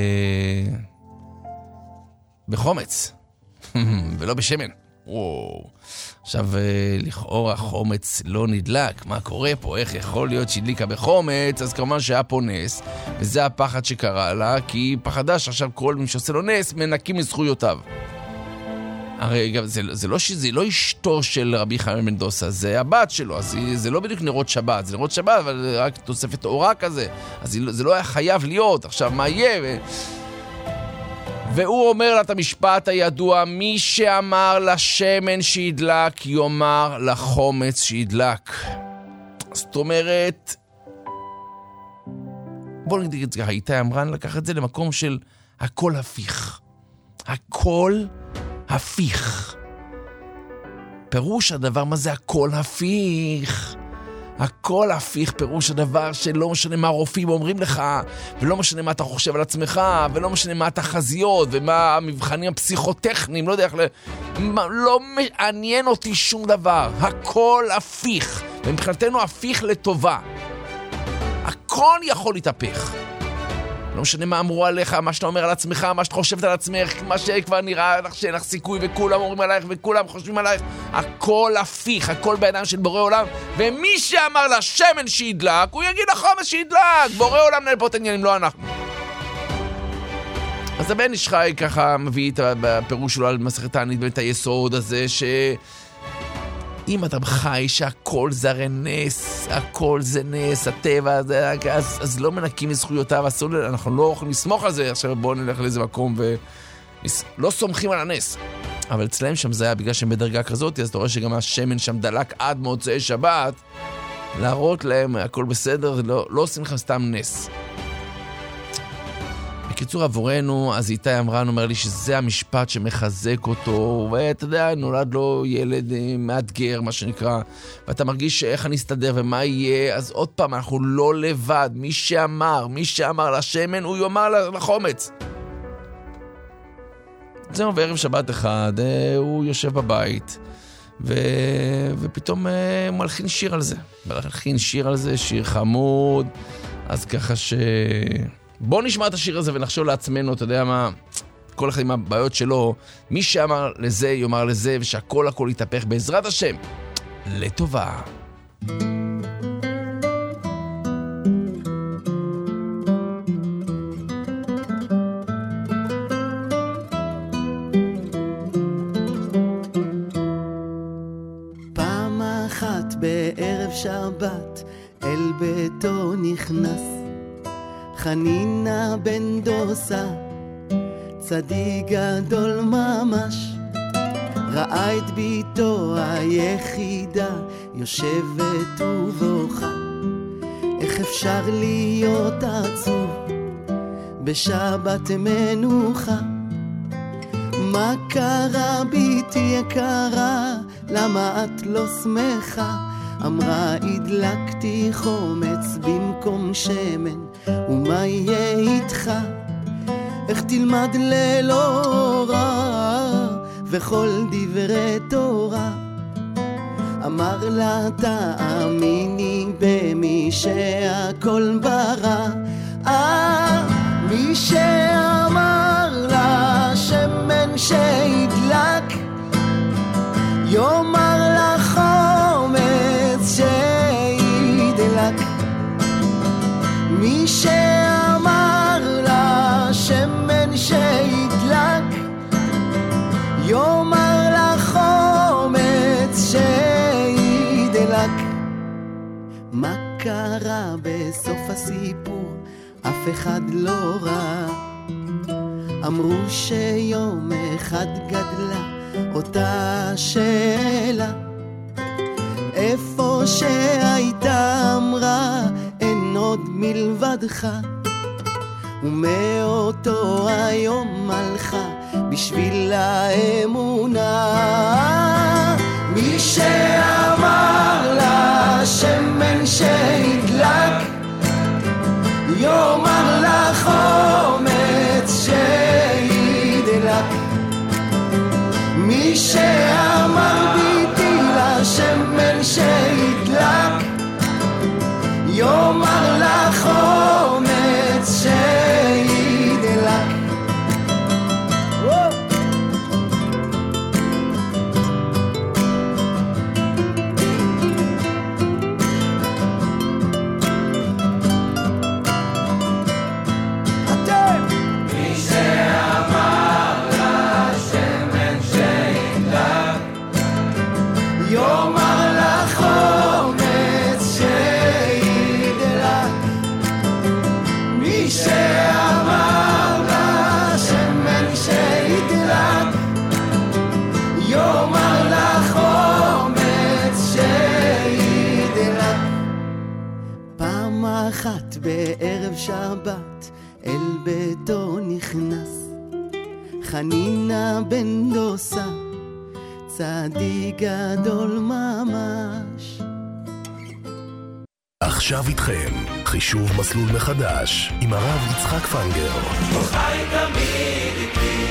בחומץ. ולא בשמן. וואו. עכשיו, לכאורה חומץ לא נדלק. מה קורה פה? איך יכול להיות שהדליקה בחומץ? אז כמובן שהיה פה נס. וזה הפחד שקרה לה, כי היא פחדה שעכשיו כל מי שעושה לו נס מנקים לזכויותיו. הרי גם זה, זה לא שזה לא אשתו של רבי חנינא בן דוסה, זה הבת שלו, אז זה לא בדיוק נרות שבת, זה נרות שבת, אבל רק תוספת אורה כזה, אז זה לא היה חייב להיות. עכשיו מה יהיה? ו... והוא אומר לה את המשפט הידוע, מי שאמר לשמן שידלק, יאמר לחומץ שידלק. זאת אומרת, בואו נגיד את זה, איתי אמרן לקח את זה למקום של הכל הפיך. הכל הפיך. פירוש הדבר, מה זה הכל הפיך? הכל הפיך פירוש הדבר שלא משנה מה הרופאים אומרים לך, ולא משנה מה אתה חושב על עצמך, ולא משנה מה התחזיות, ומה המבחנים הפסיכוטכניים, לא יודע איך ל... לא מעניין אותי שום דבר. הכל הפיך. ומבחינתנו הפיך לטובה. הכל יכול להתהפך. לא משנה מה אמרו עליך, מה שאתה אומר על עצמך, מה שאתה חושבת על עצמך, מה שכבר נראה לך שאין לך סיכוי, וכולם אומרים עלייך, וכולם חושבים עלייך. הכל הפיך, הכל בידיים של בורא עולם, ומי שאמר לשמן שידלק, הוא יגיד לחומץ שידלק. בורא עולם נהל פה את העניינים, לא אנחנו. אז הבן איש חי ככה מביא את הפירוש שלו על מסכת תענית, ואת היסוד הזה ש... אם אתה חי שהכל זה הרי נס, הכל זה נס, הטבע, זה, אז, אז לא מנקים לזכויותיו, אנחנו לא יכולים לסמוך על זה, עכשיו בואו נלך לאיזה מקום ולא סומכים על הנס. אבל אצלהם שם זה היה בגלל שהם בדרגה כזאת, אז אתה רואה שגם השמן שם דלק עד מוצאי שבת, להראות להם הכל בסדר, לא, לא עושים לך סתם נס. בקיצור עבורנו, אז איתי אמרן אומר לי שזה המשפט שמחזק אותו, ואתה יודע, נולד לו ילד מאתגר, מה שנקרא, ואתה מרגיש איך אני אסתדר ומה יהיה, אז עוד פעם, אנחנו לא לבד. מי שאמר, מי שאמר לשמן, הוא יאמר לחומץ. זהו, בערב שבת אחד, הוא יושב בבית, ו... ופתאום הוא מלחין שיר על זה. מלחין שיר על זה, שיר חמוד, אז ככה ש... בוא נשמע את השיר הזה ונחשוב לעצמנו, אתה יודע מה, כל אחד עם הבעיות שלו, מי שאמר לזה יאמר לזה, ושהכל הכל יתהפך בעזרת השם לטובה. פעם אחת בערב שבת אל ביתו נכנס חנינה בן דוסה, צדיק גדול ממש, ראה את ביתו היחידה יושבת ובוכה. איך אפשר להיות עצוב בשבת מנוחה? מה קרה ביתי יקרה, למה את לא שמחה? אמרה הדלקתי חומץ במקום שמן, ומה יהיה איתך? איך תלמד ללא רע וכל דברי תורה? אמר לה תאמיני במי שהכל ברא. אה, מי שאמר לה שמן שידלק יאמר לה חומץ שידלק. מי שאמר לה שמן שידלק יאמר לה חומץ שידלק. מה קרה בסוף הסיפור? אף אחד לא ראה. אמרו שיום אחד גדלה אותה שאלה, איפה שהייתה אמרה אין עוד מלבדך, ומאותו היום הלכה בשביל האמונה. מי שאמר לה שמן שידלק יאמר לה חומץ שידלק. מי שאמר ביתי לה שמן שידלק יאמר לה חומץ שידלק. אחת בערב שבת אל ביתו נכנס חנינה בן דוסה, צדיק גדול ממש. עכשיו איתכם חישוב מסלול מחדש עם הרב יצחק פנגר. חי תמיד איתי.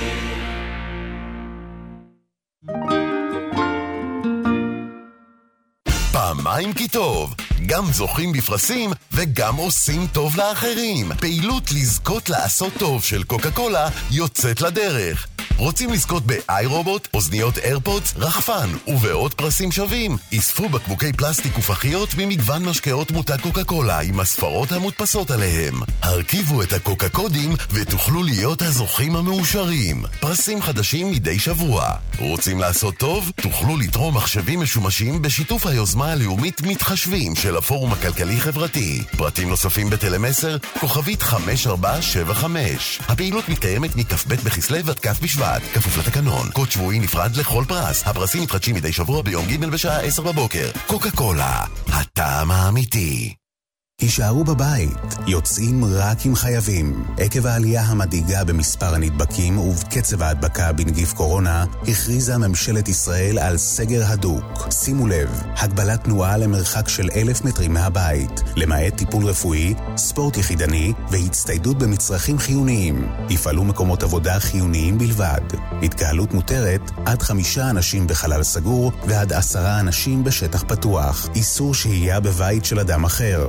פעמיים כי טוב, גם זוכים בפרסים וגם עושים טוב לאחרים. פעילות לזכות לעשות טוב של קוקה קולה יוצאת לדרך. רוצים לזכות באיי-רובוט, אוזניות איירפודס, רחפן ובעוד פרסים שווים? אספו בקבוקי פלסטיק ופחיות ממגוון משקאות מותג קוקה קולה עם הספרות המודפסות עליהם. הרכיבו את הקוקה קודים ותוכלו להיות הזוכים המאושרים. פרסים חדשים מדי שבוע. רוצים לעשות טוב? תוכלו לתרום מחשבים משומשים בשיתוף היוזמה הלאומית מתחשבים של הפורום הכלכלי-חברתי. פרטים נוספים בטלמסר, כוכבית חמש ארבע שבע חמש. הפעילות מתקיימת מכ"ב בכסלו ועד כ' בשבט, כפוף לתקנון. קוד שבועי נפרד לכל פרס. הפרסים מתחדשים מדי שבוע ביום ג' בשעה עשר בבוקר. קוקה קולה, הטעם האמיתי. הישארו בבית, יוצאים רק עם חייבים. עקב העלייה המדאיגה במספר הנדבקים ובקצב ההדבקה בנגיף קורונה, הכריזה ממשלת ישראל על סגר הדוק. שימו לב, הגבלת תנועה למרחק של אלף מטרים מהבית, למעט טיפול רפואי, ספורט יחידני והצטיידות במצרכים חיוניים. יפעלו מקומות עבודה חיוניים בלבד. התקהלות מותרת עד חמישה אנשים בחלל סגור ועד עשרה אנשים בשטח פתוח. איסור שהייה בבית של אדם אחר. סגירת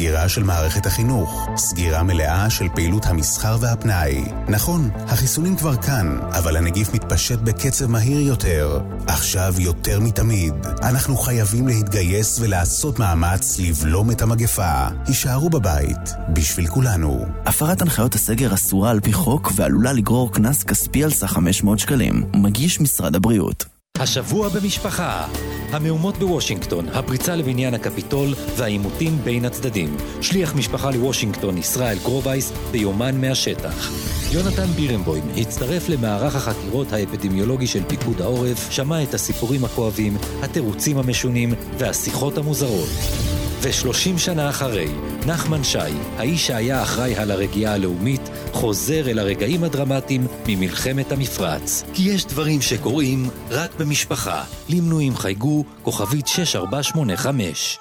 סגירה של מערכת החינוך, סגירה מלאה של פעילות המסחר והפנאי. נכון, החיסונים כבר כאן, אבל הנגיף מתפשט בקצב מהיר יותר. עכשיו יותר מתמיד, אנחנו חייבים להתגייס ולעשות מאמץ לבלום את המגפה. הישארו בבית, בשביל כולנו. הפרת הנחיות הסגר אסורה על פי חוק ועלולה לגרור קנס כספי על סך חמש מאות שקלים. מגיש משרד הבריאות. השבוע במשפחה, המהומות בוושינגטון, הפריצה לבניין הקפיטול והעימותים בין הצדדים. שליח משפחה לוושינגטון ישראל גרובייס ביומן מהשטח. יונתן בירנבוים הצטרף למערך החקירות האפידמיולוגי של פיקוד העורף, שמע את הסיפורים הכואבים, התירוצים המשונים והשיחות המוזרות. ו-שלושים שנה אחרי, נחמן שי, האיש שהיה אחראי על הרגיעה הלאומית, חוזר אל הרגעים הדרמטיים ממלחמת המפרץ. כי יש דברים שקורים רק במשפחה. למנויים חייגו, כוכבית שש ארבע שמונה חמש.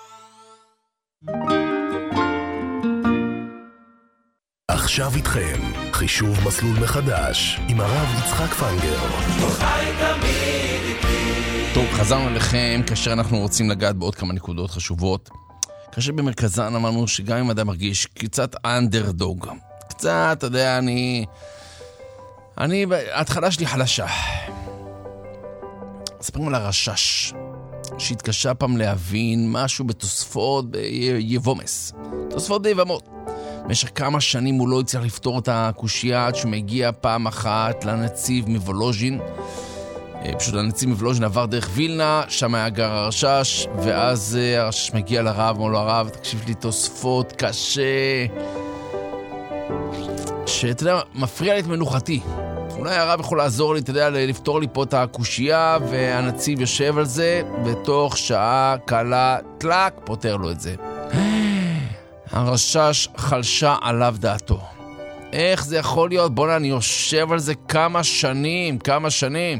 עכשיו איתכם, חישוב מסלול מחדש, עם הרב יצחק פנגר. טוב, חזרנו אליכם כאשר אנחנו רוצים לגעת בעוד כמה נקודות חשובות. כאשר במרכזן אמרנו שגם אם אדם מרגיש קצת אנדרדוג, קצת, אתה יודע, אני... אני... ההתחלה שלי חלשה. ספרים על הרשש, שהתקשה פעם להבין משהו בתוספות ביבומס. תוספות ביבמות. במשך כמה שנים הוא לא הצליח לפתור את הקושייה עד שמגיע פעם אחת לנציב מוולוז'ין. פשוט הנציב מוולוז'ין עבר דרך וילנה, שם היה גר הרשש, ואז הרשש מגיע לרב, אמר לו הרב, תקשיב לי תוספות קשה, שאתה יודע, מפריע לי את מנוחתי. אולי הרב יכול לעזור לי, אתה יודע, לפתור לי פה את הקושייה, והנציב יושב על זה, בתוך שעה קלה, טלק, פותר לו את זה. הרשש חלשה עליו דעתו. איך זה יכול להיות? בוא נה, אני יושב על זה כמה שנים, כמה שנים.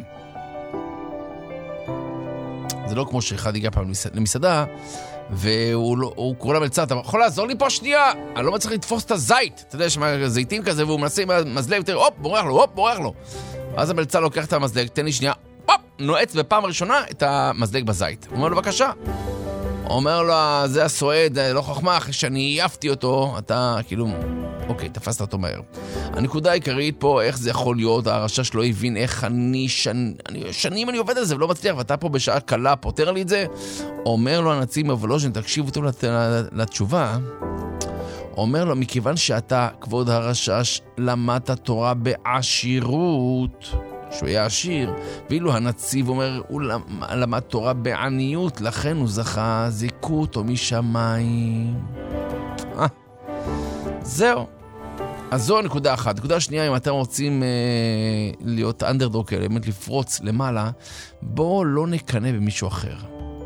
זה לא כמו שאחד הגיע פעם למסעדה, והוא לא, הוא קורא למלצר, אתה יכול לעזור לי פה שנייה? אני לא מצליח לתפוס את הזית. אתה יודע, יש זיתים כזה, והוא מנסה עם המזלג, הופ, בורח לו, הופ, בורח לו. אז המלצר לוקח את המזלג, תן לי שנייה, פופ, נועץ בפעם הראשונה את המזלג בזית. הוא אומר לו, בבקשה. אומר לו, זה הסועד, לא חוכמה, אחרי שאני עייפתי אותו, אתה כאילו, אוקיי, תפסת אותו מהר. הנקודה העיקרית פה, איך זה יכול להיות, הרשש לא הבין איך אני, שנ... אני שנים אני עובד על זה ולא מצליח, ואתה פה בשעה קלה פותר לי את זה. אומר לו הנציב מוולוז'ין, תקשיבו טוב לת... לתשובה, אומר לו, מכיוון שאתה, כבוד הרשש, למדת תורה בעשירות, שהוא היה עשיר, ואילו הנציב אומר, הוא למד תורה בעניות, לכן הוא זכה, זיקו אותו משמיים. אה, זהו. אז זו נקודה אחת. נקודה שנייה, אם אתם רוצים אה, להיות אנדרדוג, באמת לפרוץ למעלה, בואו לא נקנה במישהו אחר.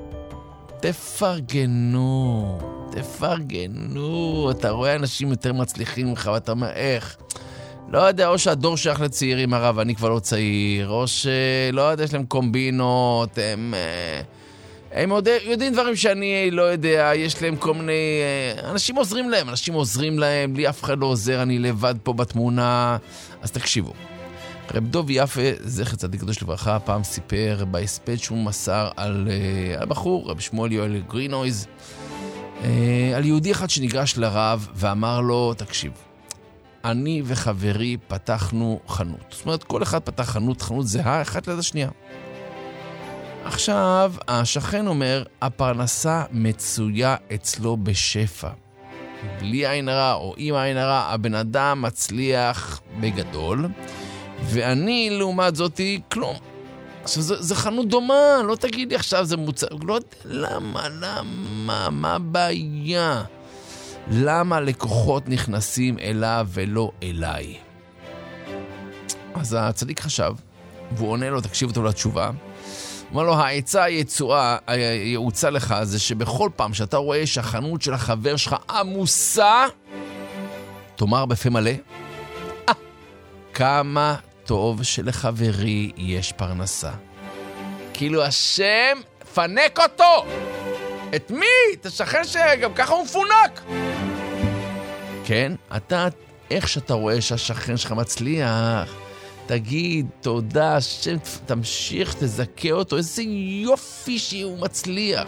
תפרגנו, תפרגנו. אתה רואה אנשים יותר מצליחים ממך, ואתה אומר, איך? לא יודע, או שהדור שייך לצעירים הרב, אני כבר לא צעיר, או שלא יודע, יש להם קומבינות, הם, הם יודע, יודעים דברים שאני לא יודע, יש להם כל מיני, אנשים עוזרים להם, אנשים עוזרים להם, לי אף אחד לא עוזר, אני לבד פה בתמונה, אז תקשיבו. רב דוב יפה, זכר צדיק קדוש לברכה, פעם סיפר בהספד שהוא מסר על, על בחור, רב שמואל יואל גרינויז, על יהודי אחד שניגש לרב ואמר לו, תקשיב, אני וחברי פתחנו חנות. זאת אומרת, כל אחד פתח חנות, חנות זהה, אחת ליד השנייה. עכשיו, השכן אומר, הפרנסה מצויה אצלו בשפע. בלי עין הרע או עם עין הרע, הבן אדם מצליח בגדול, ואני, לעומת זאתי, כלום. עכשיו, זה, זה חנות דומה, לא תגיד לי עכשיו, זה מוצא, לא יודע, למה, למה, מה הבעיה? למה לקוחות נכנסים אליו ולא אליי? אז הצדיק חשב, והוא עונה לו, תקשיב אותו לתשובה, הוא אומר לו, העצה היצועה, היעוצה לך, זה שבכל פעם שאתה רואה שהחנות של החבר שלך עמוסה, תאמר בפה מלא, אה, כמה טוב שלחברי יש פרנסה. כאילו השם פנק אותו. את מי? את השכן שגם ככה הוא מפונק. כן, אתה, איך שאתה רואה שהשכן שלך מצליח, תגיד, תודה, השם, תמשיך, תזכה אותו, איזה יופי שהוא מצליח.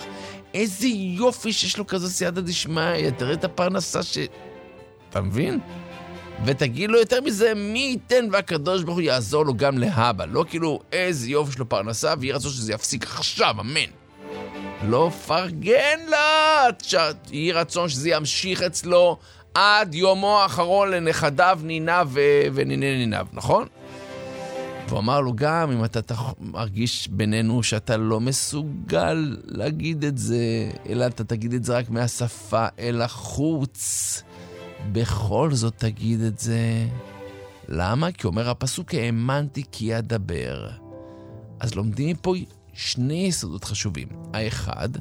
איזה יופי שיש לו כזו סייעתא דשמיא, תראה את הפרנסה ש... אתה מבין? ותגיד לו יותר מזה, מי ייתן והקדוש ברוך הוא יעזור לו גם להבא. לא כאילו איזה יופי יש לו פרנסה, ויהיה רצון שזה יפסיק עכשיו, אמן. לא פרגן לה, יהיה רצון שזה ימשיך אצלו עד יומו האחרון לנכדיו ניניו ו- וניני ניניו, נכון? והוא אמר לו גם, אם אתה מרגיש בינינו שאתה לא מסוגל להגיד את זה, אלא אתה תגיד את זה רק מהשפה אל החוץ, בכל זאת תגיד את זה. למה? כי אומר הפסוק, האמנתי כי אדבר. אז לומדים פה שני יסודות חשובים. האחד,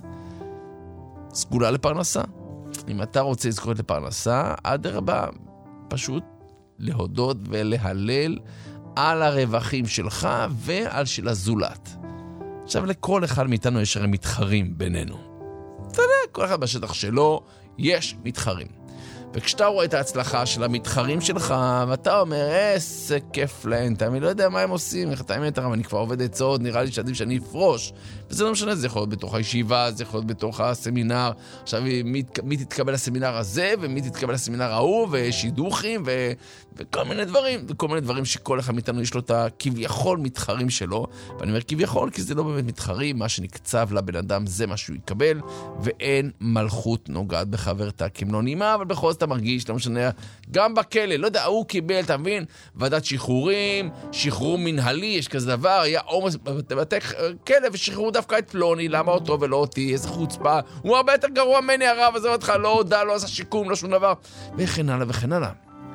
סגולה לפרנסה. אם אתה רוצה לזכות לפרנסה, אדרבה, פשוט להודות ולהלל על הרווחים שלך ועל של הזולת. עכשיו, לכל אחד מאיתנו יש הרי מתחרים בינינו. אתה יודע, כל אחד בשטח שלו יש מתחרים. וכשאתה רואה את ההצלחה של המתחרים שלך, ואתה אומר, איזה כיף להם, אני לא יודע מה הם עושים, איך אתה האמת, אבל אני כבר עובד עצות, נראה לי שעדיף שאני אפרוש. וזה לא משנה, זה יכול להיות בתוך הישיבה, זה יכול להיות בתוך הסמינר. עכשיו, מי, מי תתקבל לסמינר הזה, ומי תתקבל לסמינר ההוא, ושידוכים, ו, וכל מיני דברים, וכל מיני דברים שכל אחד מאיתנו יש לו את הכביכול מתחרים שלו. ואני אומר כביכול, כי זה לא באמת מתחרים, מה שנקצב לבן אדם זה מה שהוא יקבל, ואין מלכות נוגעת בחברתה כמלוא נימה, אבל בכל זאת אתה מרגיש, לא משנה, גם בכלא, לא יודע, הוא קיבל, אתה מבין, ועדת שחרורים, שחרור מנהלי, יש כזה דבר, היה עומס בבתי כלא, ושחררו דווקא את פלוני, למה אותו ולא אותי, איזה חוצפה, הוא הרבה יותר גרוע מני הרב, אז אותך לא הודע, לא עשה שיקום, לא שום דבר, וכן הלאה וכן הלאה.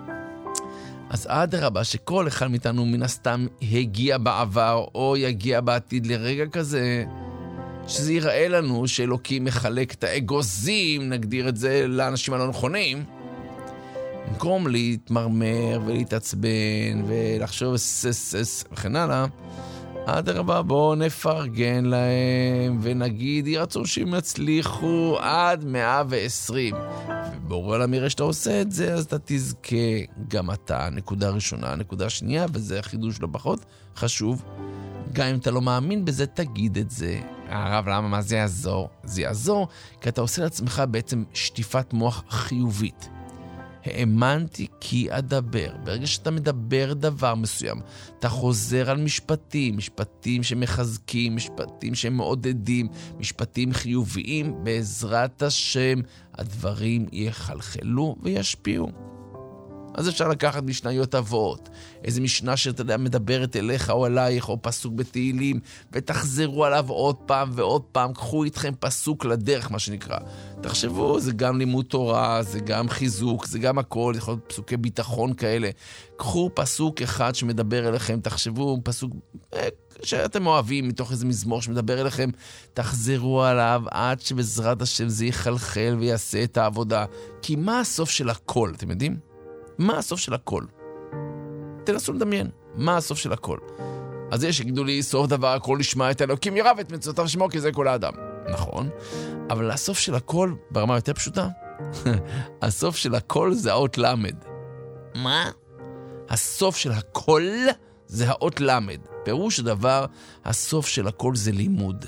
אז אדרבה, שכל אחד מאיתנו מן הסתם הגיע בעבר, או יגיע בעתיד לרגע כזה, שזה ייראה לנו שאלוקים מחלק את האגוזים, נגדיר את זה לאנשים הלא נכונים, במקום להתמרמר ולהתעצבן ולחשוב סס וכן הלאה, אדרבה, בואו נפרגן להם ונגיד, יהיה רצון שהם יצליחו עד מאה ועשרים. ובורא למראה שאתה עושה את זה, אז אתה תזכה גם אתה, נקודה ראשונה, נקודה שנייה, וזה החידוש לא פחות חשוב. גם אם אתה לא מאמין בזה, תגיד את זה. הרב, למה? מה זה יעזור? זה יעזור כי אתה עושה לעצמך בעצם שטיפת מוח חיובית. האמנתי כי אדבר. ברגע שאתה מדבר דבר מסוים, אתה חוזר על משפטים, משפטים שמחזקים, משפטים שמעודדים, משפטים חיוביים, בעזרת השם הדברים יחלחלו וישפיעו. אז אפשר לקחת משניות אבות, איזה משנה שאתה יודע מדברת אליך או אלייך, או פסוק בתהילים, ותחזרו עליו עוד פעם ועוד פעם, קחו איתכם פסוק לדרך, מה שנקרא. תחשבו, זה גם לימוד תורה, זה גם חיזוק, זה גם הכל, יכול להיות פסוקי ביטחון כאלה. קחו פסוק אחד שמדבר אליכם, תחשבו, פסוק שאתם אוהבים מתוך איזה מזמור שמדבר אליכם, תחזרו עליו עד שבעזרת השם זה יחלחל ויעשה את העבודה. כי מה הסוף של הכל, אתם יודעים? מה הסוף של הכל? תנסו לדמיין, מה הסוף של הכל? אז יש שגידו לי, סוף דבר הכל לשמע את אלוקים ירב את מצוותיו שמו, כי זה כל האדם. נכון, אבל הסוף של הכל, ברמה יותר פשוטה, הסוף של הכל זה האות למד. מה? הסוף של הכל זה האות למד. פירוש הדבר, הסוף של הכל זה לימוד.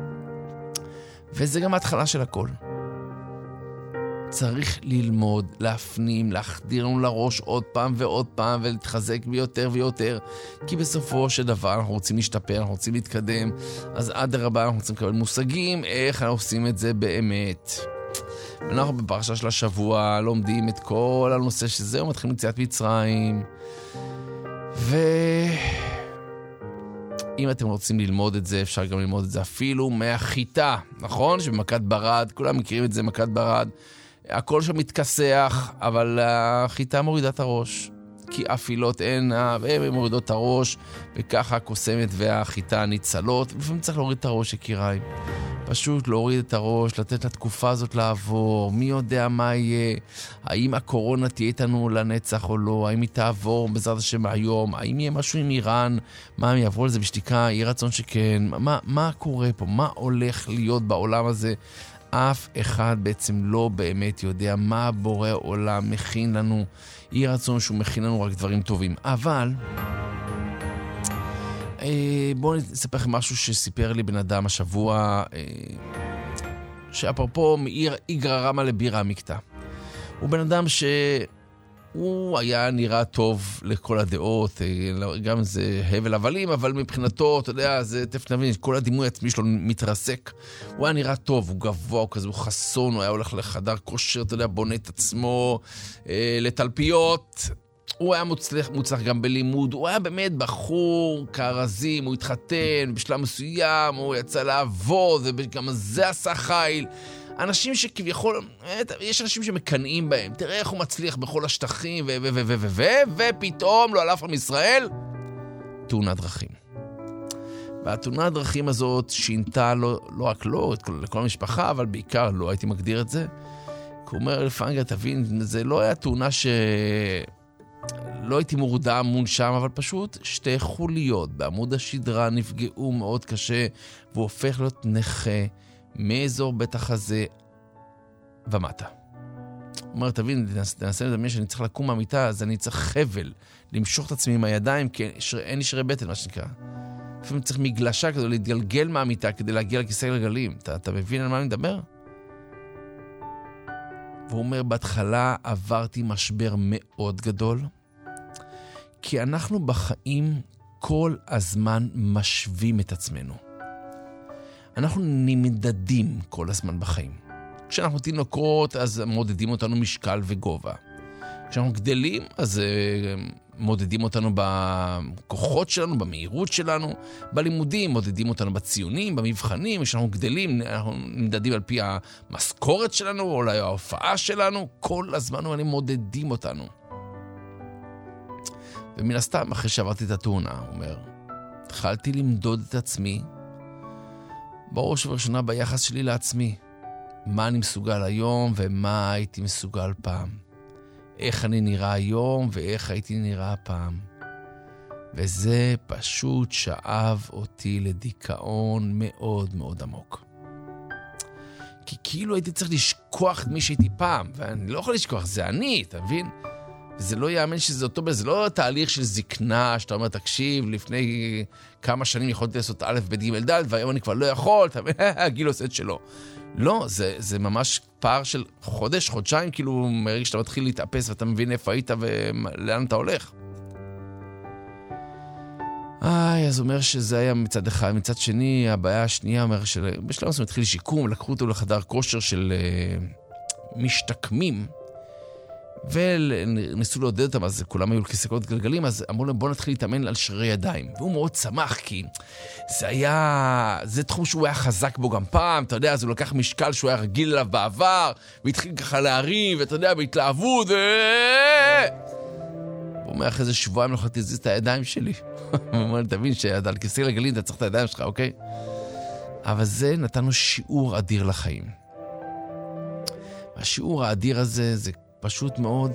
וזה גם ההתחלה של הכל. צריך ללמוד, להפנים, להחדיר לנו לראש עוד פעם ועוד פעם, ולהתחזק ביותר ויותר, כי בסופו של דבר אנחנו רוצים להשתפר, אנחנו רוצים להתקדם, אז עד הרבה אנחנו רוצים לקבל מושגים, איך אנחנו עושים את זה באמת. אנחנו בפרשה של השבוע לומדים את כל הנושא שזהו, מתחילים ליציאת מצרים, ואם אתם רוצים ללמוד את זה, אפשר גם ללמוד את זה אפילו מהחיטה, נכון? שבמכת ברד, כולם מכירים את זה, מכת ברד, הכל שם מתכסח, אבל החיטה מורידה את הראש, כי אפילות אין, והן מורידות את הראש, וככה הקוסמת והחיטה ניצלות, ולפעמים צריך להוריד את הראש, יקיריי. פשוט להוריד את הראש, לתת לתקופה הזאת לעבור, מי יודע מה יהיה, האם הקורונה תהיה איתנו לנצח או לא, האם היא תעבור בעזרת השם היום, האם יהיה משהו עם איראן, מה הם יעברו על זה בשתיקה, יהיה רצון שכן, מה, מה קורה פה, מה הולך להיות בעולם הזה, אף אחד בעצם לא באמת יודע מה בורא עולם מכין לנו, יהיה רצון שהוא מכין לנו רק דברים טובים, אבל בואו נספר לכם משהו שסיפר לי בן אדם השבוע, שאפרופו מעיר איגרא רמא לבירא עמיקתא. הוא בן אדם שהוא היה נראה טוב לכל הדעות, גם זה הבל הבלים, אבל מבחינתו, אתה יודע, זה תכף נבין, כל הדימוי העצמי שלו מתרסק. הוא היה נראה טוב, הוא גבוה, הוא כזה, הוא חסון, הוא היה הולך לחדר כושר, אתה יודע, בונה את עצמו אה, לתלפיות. הוא היה מוצלח, מוצלח גם בלימוד, הוא היה באמת בחור כרזים, הוא התחתן בשלב מסוים, הוא יצא לעבוד, וגם זה עשה חיל. אנשים שכביכול, יש אנשים שמקנאים בהם, תראה איך הוא מצליח בכל השטחים, ו ו ו ו ו ו ופתאום לא הלך עם ישראל, תאונת דרכים. והתאונת דרכים הזאת שינתה לא, לא רק לא, את כל, לכל המשפחה, אבל בעיקר לא הייתי מגדיר את זה. הוא אומר לפנגר, תבין, זה לא היה תאונה ש... לא הייתי מורדם מונשם, אבל פשוט שתי חוליות בעמוד השדרה נפגעו מאוד קשה, והוא הופך להיות נכה מאזור בית החזה ומטה. הוא אומר, תבין, תנסה לדמיין שאני צריך לקום מהמיטה, אז אני צריך חבל, למשוך את עצמי עם הידיים, כי אין ישרי בטן, מה שנקרא. לפעמים צריך מגלשה כדי להתגלגל מהמיטה, כדי להגיע לכיסא גלגלים. אתה, אתה מבין על מה אני מדבר? והוא אומר, בהתחלה עברתי משבר מאוד גדול, כי אנחנו בחיים כל הזמן משווים את עצמנו. אנחנו נמדדים כל הזמן בחיים. כשאנחנו תינוקות, אז מודדים אותנו משקל וגובה. כשאנחנו גדלים, אז uh, מודדים אותנו בכוחות שלנו, במהירות שלנו, בלימודים, מודדים אותנו בציונים, במבחנים. כשאנחנו גדלים, אנחנו נמדדים על פי המשכורת שלנו, או אולי ההופעה שלנו, כל הזמן אנחנו מודדים אותנו. ומן הסתם, אחרי שעברתי את התאונה, הוא אומר, התחלתי למדוד את עצמי, בראש ובראשונה ביחס שלי לעצמי. מה אני מסוגל היום ומה הייתי מסוגל פעם. איך אני נראה היום ואיך הייתי נראה פעם. וזה פשוט שאב אותי לדיכאון מאוד מאוד עמוק. כי כאילו הייתי צריך לשכוח את מי שהייתי פעם, ואני לא יכול לשכוח, זה אני, אתה מבין? וזה לא יאמן שזה אותו, זה לא תהליך של זקנה, שאתה אומר, תקשיב, לפני כמה שנים יכולתי לעשות א' ב' ג' ד', והיום אני כבר לא יכול, אתה מבין, הגיל עושה את שלו. לא, זה, זה ממש פער של חודש, חודשיים, כאילו מרגע שאתה מתחיל להתאפס ואתה מבין איפה היית ולאן אתה הולך. איי, אז אומר שזה היה מצד אחד. מצד שני, הבעיה השנייה אומר שבשלב מסוים התחיל שיקום, לקחו אותו לחדר כושר של uh, משתקמים, וניסו לעודד אותם, אז כולם היו לכיסאות גלגלים, אז אמרו להם בוא נתחיל להתאמן על שרירי ידיים. והוא מאוד שמח, כי זה היה, זה תחום שהוא היה חזק בו גם פעם, אתה יודע, אז הוא לקח משקל שהוא היה רגיל אליו בעבר, והתחיל ככה להרים, ואתה יודע, בהתלהבות, ו... הוא אומר, אחרי זה שבועיים לא יכולתי להזיז את הידיים שלי. הוא אומר, תבין שעל כיסא גלגלים אתה צריך את הידיים שלך, אוקיי? אבל זה נתנו שיעור אדיר לחיים. והשיעור האדיר הזה, זה פשוט מאוד,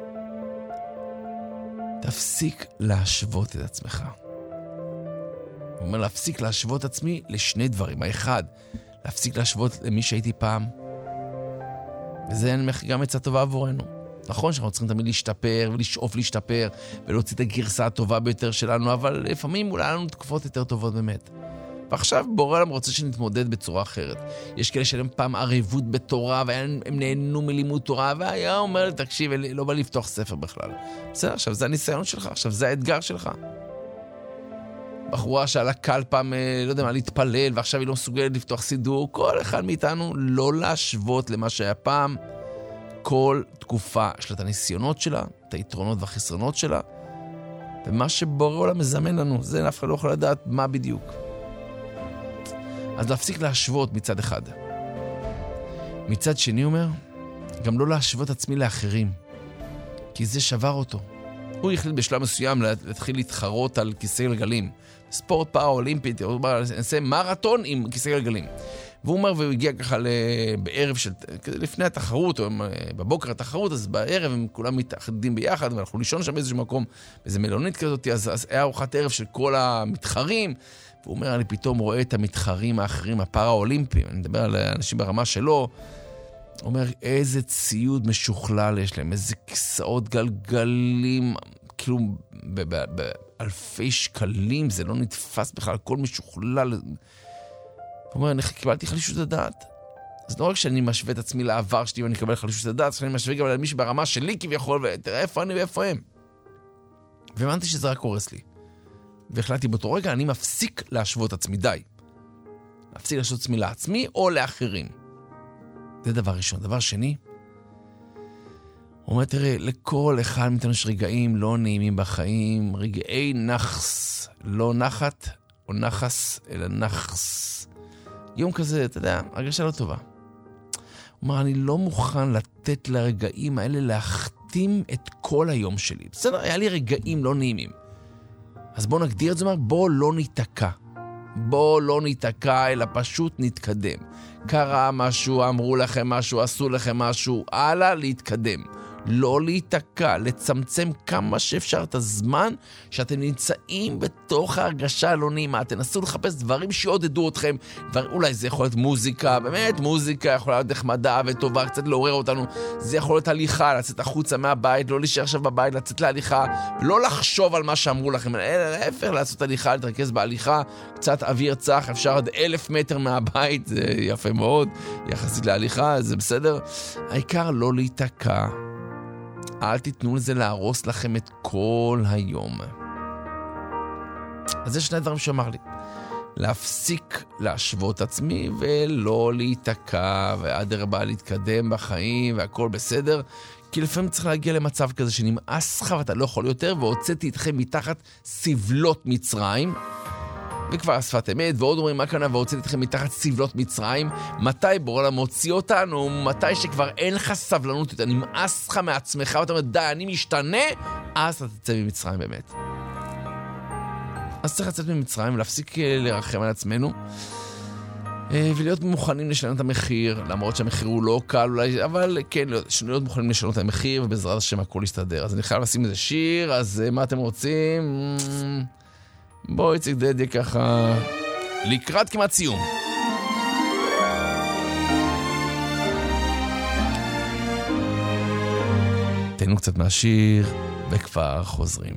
תפסיק להשוות את עצמך. הוא אומר, להפסיק להשוות את עצמי לשני דברים. האחד, להפסיק להשוות למי שהייתי פעם. וזה גם עצה טובה עבורנו. נכון שאנחנו צריכים תמיד להשתפר ולשאוף להשתפר ולהוציא את הגרסה הטובה ביותר שלנו, אבל לפעמים אולי לנו תקופות יותר טובות באמת. ועכשיו בורא עולם רוצה שנתמודד בצורה אחרת. יש כאלה שלהם פעם ערבות בתורה, והם נהנו מלימוד תורה, והיה אומר לי, תקשיב, לא בא לפתוח ספר בכלל. בסדר, עכשיו זה הניסיון שלך, עכשיו זה האתגר שלך. בחורה שעלה קל פעם, לא יודע מה, להתפלל, ועכשיו היא לא מסוגלת לפתוח סידור, כל אחד מאיתנו לא להשוות למה שהיה פעם. כל תקופה יש לה את הניסיונות שלה, את היתרונות והחסרונות שלה, ומה שבורא עולם מזמן לנו, זה אף אחד לא יכול לדעת מה בדיוק. אז להפסיק להשוות מצד אחד. מצד שני אומר, גם לא להשוות עצמי לאחרים, כי זה שבר אותו. הוא החליט בשלב מסוים להתחיל להתחרות על כיסא גלגלים. ספורט פאראלימפי, הוא אומר, נעשה מרתון עם כיסא גלגלים. והוא אומר, והוא הגיע ככה בערב של, לפני התחרות, או בבוקר התחרות, אז בערב הם כולם מתאחדים ביחד, ואנחנו לישון שם באיזשהו מקום, באיזו מלונית כזאת, אז, אז היה ארוחת ערב של כל המתחרים, והוא אומר, אני פתאום רואה את המתחרים האחרים, הפאראלימפיים, אני מדבר על אנשים ברמה שלו, הוא אומר, איזה ציוד משוכלל יש להם, איזה כיסאות גלגלים, כאילו באלפי שקלים, זה לא נתפס בכלל, הכל משוכלל. הוא אומר, אני קיבלתי חלישות הדעת. אז לא רק שאני משווה את עצמי לעבר שלי ואני אקבל חלישות הדעת, אני משווה גם על מישהו ברמה שלי כביכול, ותראה איפה אני ואיפה הם. והבנתי שזה רק קורס לי. והחלטתי באותו רגע, אני מפסיק להשוות עצמי, די. להפסיק להשוות עצמי לעצמי או לאחרים. זה דבר ראשון. דבר שני, הוא אומר, תראה, לכל אחד מאיתנו יש רגעים לא נעימים בחיים, רגעי נחס, לא נחת או נחס, אלא נחס. יום כזה, אתה יודע, הרגשה לא טובה. הוא אומר, אני לא מוכן לתת לרגעים האלה להחתים את כל היום שלי. בסדר, היה לי רגעים לא נעימים. אז בואו נגדיר את זה, אומר, בואו לא ניתקע. בואו לא ניתקע, אלא פשוט נתקדם. קרה משהו, אמרו לכם משהו, עשו לכם משהו, הלאה להתקדם. לא להיתקע, לצמצם כמה שאפשר את הזמן שאתם נמצאים בתוך ההרגשה הלא נעימה. תנסו לחפש דברים שיעודדו אתכם, דבר, אולי זה יכול להיות מוזיקה, באמת מוזיקה יכולה להיות נחמדה וטובה, קצת לעורר אותנו. זה יכול להיות הליכה, לצאת החוצה מהבית, לא להישאר עכשיו בבית, לצאת להליכה, לא לחשוב על מה שאמרו לכם, אלא להפך, לעשות הליכה, להתרכז בהליכה, קצת אוויר צח, אפשר עד אלף מטר מהבית, זה יפה מאוד, יחסית להליכה, זה בסדר. העיקר לא להיתקע. אל תיתנו לזה להרוס לכם את כל היום. אז זה שני דברים שאמר לי. להפסיק להשוות עצמי ולא להיתקע, ועד הרבה להתקדם בחיים והכל בסדר. כי לפעמים צריך להגיע למצב כזה שנמאס לך ואתה לא יכול יותר, והוצאתי אתכם מתחת סבלות מצרים. וכבר שפת אמת, ועוד אומרים מה כאן, והוצאתי אתכם מתחת סבלות מצרים. מתי בורא מוציא אותנו? מתי שכבר אין לך סבלנות, אתה נמאס לך מעצמך, ואתה אומר, די, אני משתנה, אז אתה תצא ממצרים באמת. אז צריך לצאת ממצרים, ולהפסיק לרחם על עצמנו, ולהיות מוכנים לשלם את המחיר, למרות שהמחיר הוא לא קל אולי, אבל כן, להיות מוכנים לשלם את המחיר, ובעזרת השם הכל יסתדר. אז אני חייב לשים איזה שיר, אז מה אתם רוצים? בואו יציג דדיה ככה לקראת כמעט סיום. תנו קצת מהשיר וכבר חוזרים.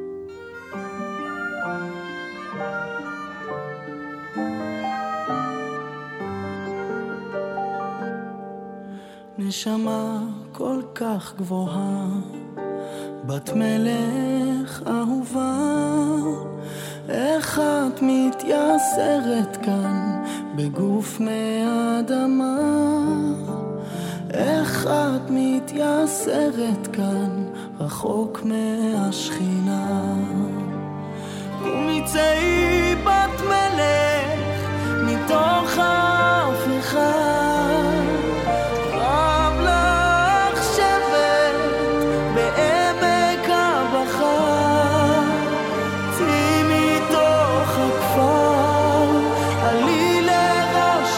נשמה כל כך גבוהה, בת מלך אהובה, איך את מתייסרת כאן בגוף מאדמה, איך את מתייסרת כאן רחוק מהשכינה. ומצאי בת מלך מתוך ההפיכה, רב לך שבט בעמק הבכה, צאי מתוך הכפר, עלי לראש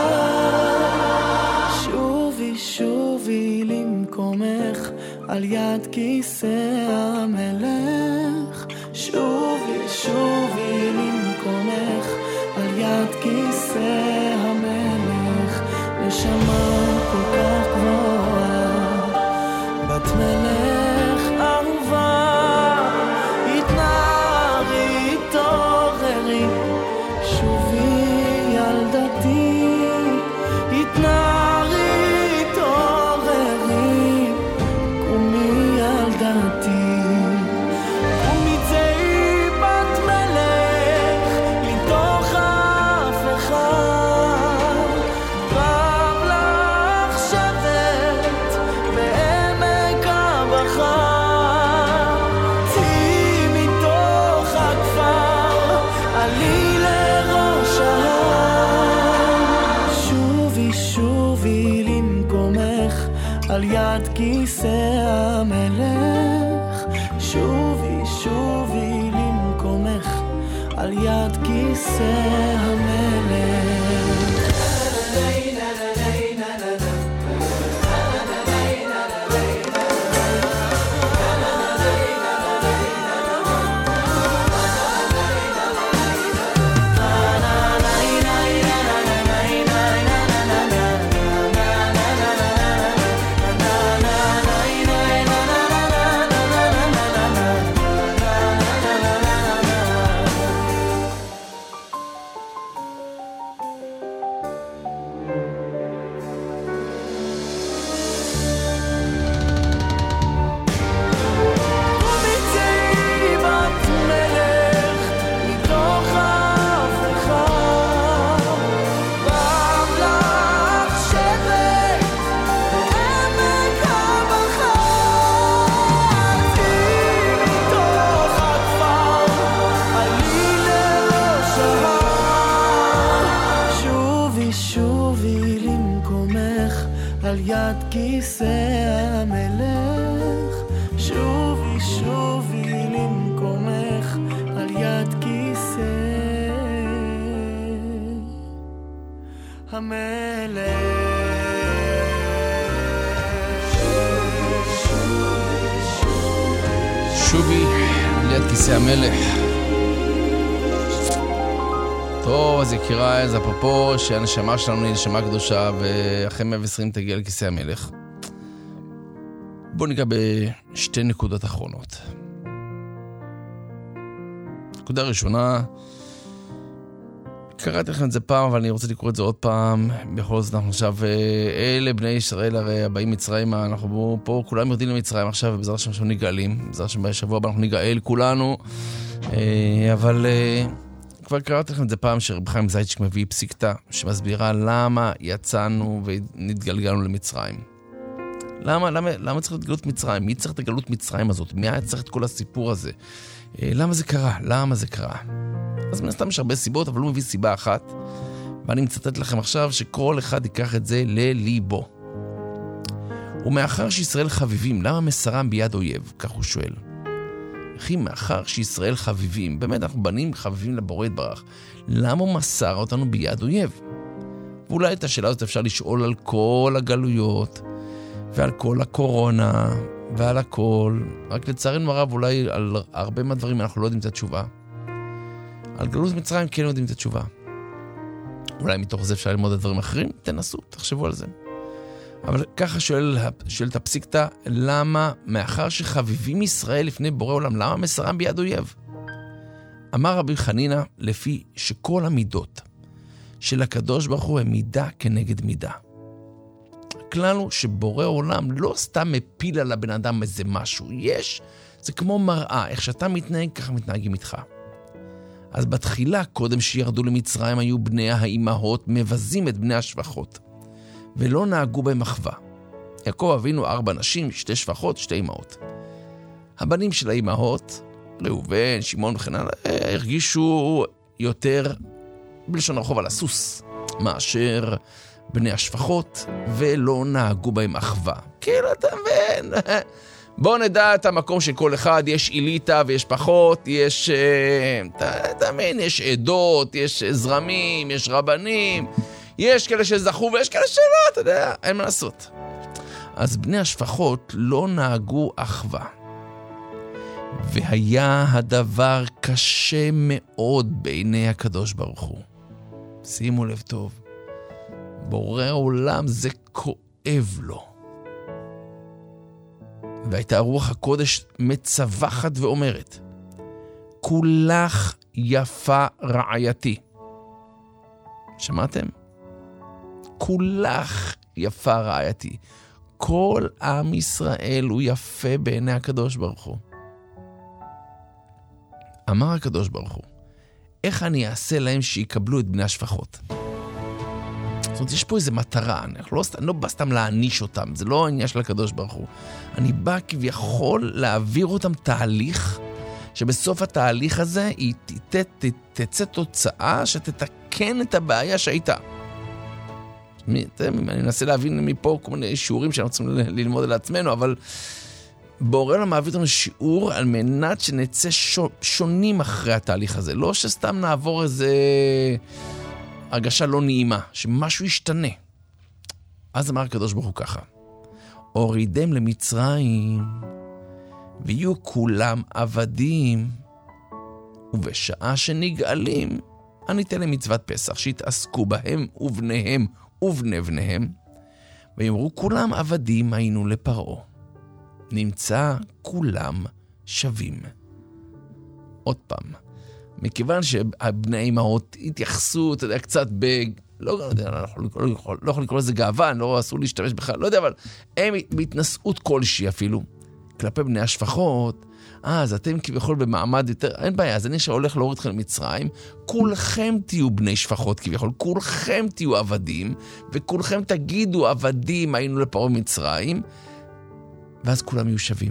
ההר, שובי שובי למקומך על יד כיסא המלך, שובי שובי למקומך על יד כיסא המלך. נשמה כל כך גבוהה, בת מלך אהובה, התנערי תעוררי, שובי ילדתי, התנערי תעוררי, קומי ילדתי. ומצאי בת מלך לתוך ההפיכה, רב לך שבט בעמק הבכה, צאי מתוך הכפר, עלי לראש ההר, שובי שובי למקומך על יד כיסא המלך, שובי שובי למקומך על יד כיסא המלך. על יד כיסא המלך, שובי שובי למקומך על יד כיסא המלך. שובי ליד כיסא המלך. טוב, אז יקירה, אז אפרופו שהנשמה שלנו היא נשמה קדושה, ואחרי מאה ועשרים תגיע לכיסא המלך. בואו ניגע בשתי נקודות אחרונות. נקודה ראשונה, קראתי לכם את זה פעם, אבל אני רוצה לקרוא את זה עוד פעם. בכל זאת אנחנו עכשיו, אלה בני ישראל הרי הבאים מצרים, אנחנו פה כולם יורדים למצרים עכשיו, ובעזרת השם אנחנו נגאלים, בעזרת השם בשבוע הבא אנחנו נגאל כולנו, אבל כבר קראתי לכם את זה פעם, שרב חיים זיידשיק מביא פסיקתא שמסבירה למה יצאנו ונתגלגלנו למצרים. למה, למה, למה צריך את גלות מצרים? מי צריך את הגלות מצרים הזאת? מי היה צריך את כל הסיפור הזה? למה זה קרה? למה זה קרה? אז מן הסתם יש הרבה סיבות, אבל הוא מביא סיבה אחת, ואני מצטט לכם עכשיו שכל אחד ייקח את זה לליבו. ומאחר שישראל חביבים, למה מסרם ביד אויב? כך הוא שואל. אחי, מאחר שישראל חביבים, באמת אנחנו בנים חביבים לבורא יתברך, למה הוא מסר אותנו ביד אויב? ואולי את השאלה הזאת אפשר לשאול על כל הגלויות, ועל כל הקורונה, ועל הכל. רק לצערנו הרב, אולי על הרבה מהדברים אנחנו לא יודעים את התשובה. על גלות מצרים כן יודעים את התשובה. אולי מתוך זה אפשר ללמוד את דברים אחרים, תנסו, תחשבו על זה. אבל ככה שואל, שואל את הפסיקתא, למה מאחר שחביבים ישראל לפני בורא עולם, למה מסרם ביד אויב? אמר רבי חנינא, לפי שכל המידות של הקדוש ברוך הוא הם מידה כנגד מידה. הכלל הוא שבורא עולם לא סתם מפיל על הבן אדם איזה משהו. יש, זה כמו מראה, איך שאתה מתנהג, ככה מתנהגים איתך. אז בתחילה, קודם שירדו למצרים, היו בני האימהות מבזים את בני השפחות, ולא נהגו בהם אחווה. יעקב אבינו ארבע נשים, שתי שפחות, שתי אימהות. הבנים של האימהות, ראובן, שמעון וכן הלאה, הרגישו יותר בלשון הרחוב על הסוס, מאשר בני השפחות, ולא נהגו בהם אחווה. כאילו, אתה מבין? בואו נדע את המקום של כל אחד, יש איליטה ויש פחות, יש, אתה מבין, יש עדות, יש זרמים, יש רבנים, יש כאלה שזכו ויש כאלה שלא, אתה יודע, אין מה לעשות. אז בני השפחות לא נהגו אחווה. והיה הדבר קשה מאוד בעיני הקדוש ברוך הוא. שימו לב טוב, בורא עולם זה כואב לו. והייתה רוח הקודש מצווחת ואומרת, כולך יפה רעייתי. שמעתם? כולך יפה רעייתי. כל עם ישראל הוא יפה בעיני הקדוש ברוך הוא. אמר הקדוש ברוך הוא, איך אני אעשה להם שיקבלו את בני השפחות? זאת אומרת, יש פה איזו מטרה, אני לא, אני לא בא סתם להעניש אותם, זה לא העניין של הקדוש ברוך הוא. אני בא כביכול להעביר אותם תהליך, שבסוף התהליך הזה היא ת, ת, תצא תוצאה שתתקן את הבעיה שהייתה. אני מנסה להבין מפה כל מיני שיעורים שאנחנו צריכים ללמוד על עצמנו, אבל בורא עולם מעביר אותנו שיעור על מנת שנצא שונים אחרי התהליך הזה. לא שסתם נעבור איזה הרגשה לא נעימה, שמשהו ישתנה. אז אמר הקדוש ברוך הוא ככה, הורידם למצרים ויהיו כולם עבדים, ובשעה שנגאלים אני אתן להם מצוות פסח שיתעסקו בהם ובניהם ובני בניהם, ויאמרו כולם עבדים היינו לפרעה, נמצא כולם שווים. עוד פעם, מכיוון שהבני אמהות התייחסו, אתה יודע, קצת ב... לא, לא יודע, אנחנו לא יכולים לא לקרוא לזה גאווה, לא אסור להשתמש בכלל, לא יודע, אבל הם בהתנשאות כלשהי אפילו, כלפי בני השפחות, אז אתם כביכול במעמד יותר, אין בעיה, אז אני שהולך להוריד אתכם למצרים, כולכם תהיו בני שפחות כביכול, כולכם תהיו עבדים, וכולכם תגידו עבדים היינו לפרעה מצרים, ואז כולם יהיו שווים.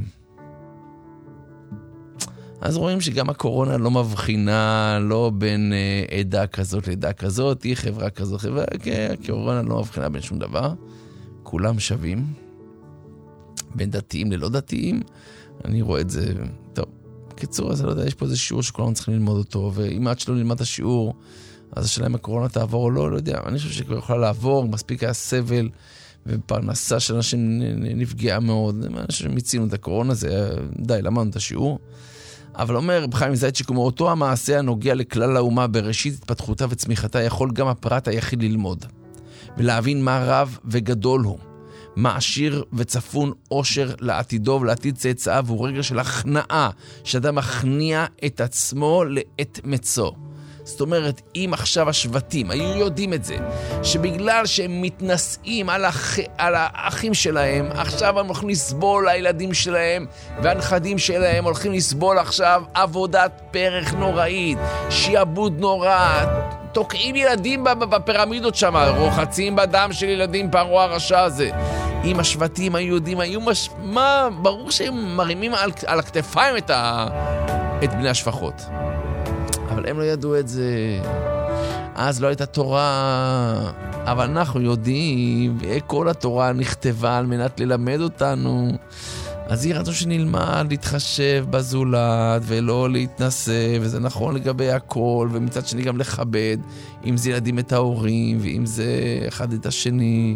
אז רואים שגם הקורונה לא מבחינה, לא בין אה, עדה כזאת לעדה כזאת, היא חברה כזאת, חברה, כי הקורונה לא מבחינה בין שום דבר. כולם שווים, בין דתיים ללא דתיים, אני רואה את זה, טוב, בקיצור, אז אני לא יודע, יש פה איזה שיעור שכולנו צריכים ללמוד אותו, ואם עד שלא נלמד את השיעור, אז השאלה אם הקורונה תעבור או לא, לא יודע, אני חושב שכבר יכולה לעבור, מספיק היה סבל, ופרנסה של אנשים נפגעה מאוד, אני חושב שמיצינו את הקורונה, זה די, למדנו את השיעור, אבל אומר, בחיים זייצ'יק, כמו אותו המעשה הנוגע לכלל האומה בראשית התפתחותה וצמיחתה, יכול גם הפרט היחיד ללמוד, ולהבין מה רב וגדול הוא, מה עשיר וצפון עושר לעתידו ולעתיד צאצאיו, הוא רגע של הכנעה, שאדם מכניע את עצמו לעת מצוא. זאת אומרת, אם עכשיו השבטים היו יודעים את זה, שבגלל שהם מתנשאים על, הח... על האחים שלהם, עכשיו הם הולכים לסבול הילדים שלהם, והנכדים שלהם הולכים לסבול עכשיו עבודת פרח נוראית, שיעבוד נורא, תוקעים ילדים בפירמידות שם, רוחצים בדם של ילדים פרעה הרשע הזה. אם השבטים היהודים היו מש... מה? ברור שהם מרימים על, על הכתפיים את, ה... את בני השפחות. אבל הם לא ידעו את זה. אז לא הייתה תורה. אבל אנחנו יודעים, כל התורה נכתבה על מנת ללמד אותנו. אז היא רצו שנלמד להתחשב בזולת ולא להתנסה, וזה נכון לגבי הכל, ומצד שני גם לכבד, אם זה ילדים את ההורים, ואם זה אחד את השני.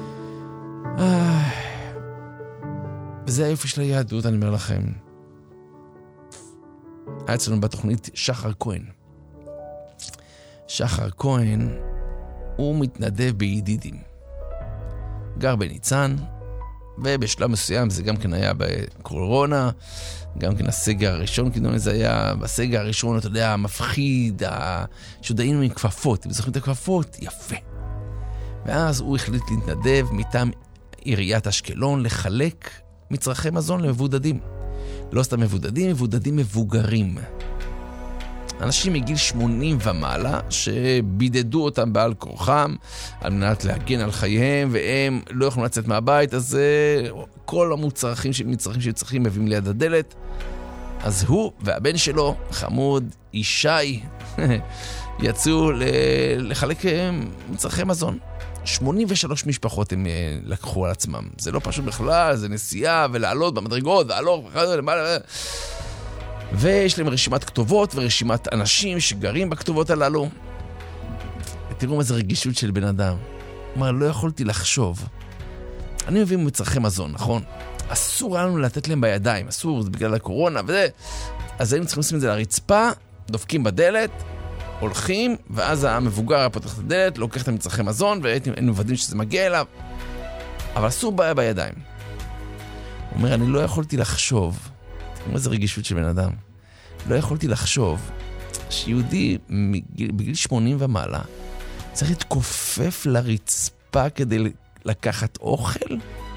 וזה היופי של היהדות, אני אומר לכם. היה אצלנו בתוכנית שחר כהן. שחר כהן הוא מתנדב בידידים. גר בניצן, ובשלב מסוים זה גם כן היה בקורונה, גם כן הסגר הראשון, כאילו זה היה בסגר הראשון, אתה יודע, המפחיד, שודעים עם כפפות, אם זוכרים את הכפפות, יפה. ואז הוא החליט להתנדב מטעם עיריית אשקלון לחלק מצרכי מזון למבודדים. לא סתם מבודדים, מבודדים מבוגרים. אנשים מגיל שמונים ומעלה שבידדו אותם בעל כורחם על מנת להגן על חייהם, והם לא יכולים לצאת מהבית, אז כל המוצרכים שמצרכים שצריכים מביאים ליד הדלת. אז הוא והבן שלו, חמוד, ישי, יצאו לחלק מצרכי מזון. שמונים ושלוש משפחות הם לקחו על עצמם. זה לא פשוט בכלל, זה נסיעה ולעלות במדרגות, והלוך למעלה. ויש להם רשימת כתובות ורשימת אנשים שגרים בכתובות הללו. ותראו מה זה רגישות של בן אדם. כלומר, לא יכולתי לחשוב. אני מביא מצרכי מזון, נכון? אסור לנו לתת להם בידיים, אסור, זה בגלל הקורונה וזה. אז היינו צריכים לשים את זה לרצפה, דופקים בדלת, הולכים, ואז המבוגר פותח את הדלת, לוקח את המצרכי מזון, והיינו מוודאים שזה מגיע אליו. אבל אסור בעיה בידיים. הוא אומר, אני לא יכולתי לחשוב, תראו איזה רגישות של בן אדם, לא יכולתי לחשוב שיהודי מגיל, בגיל שמונים ומעלה צריך להתכופף לרצפה כדי לקחת אוכל.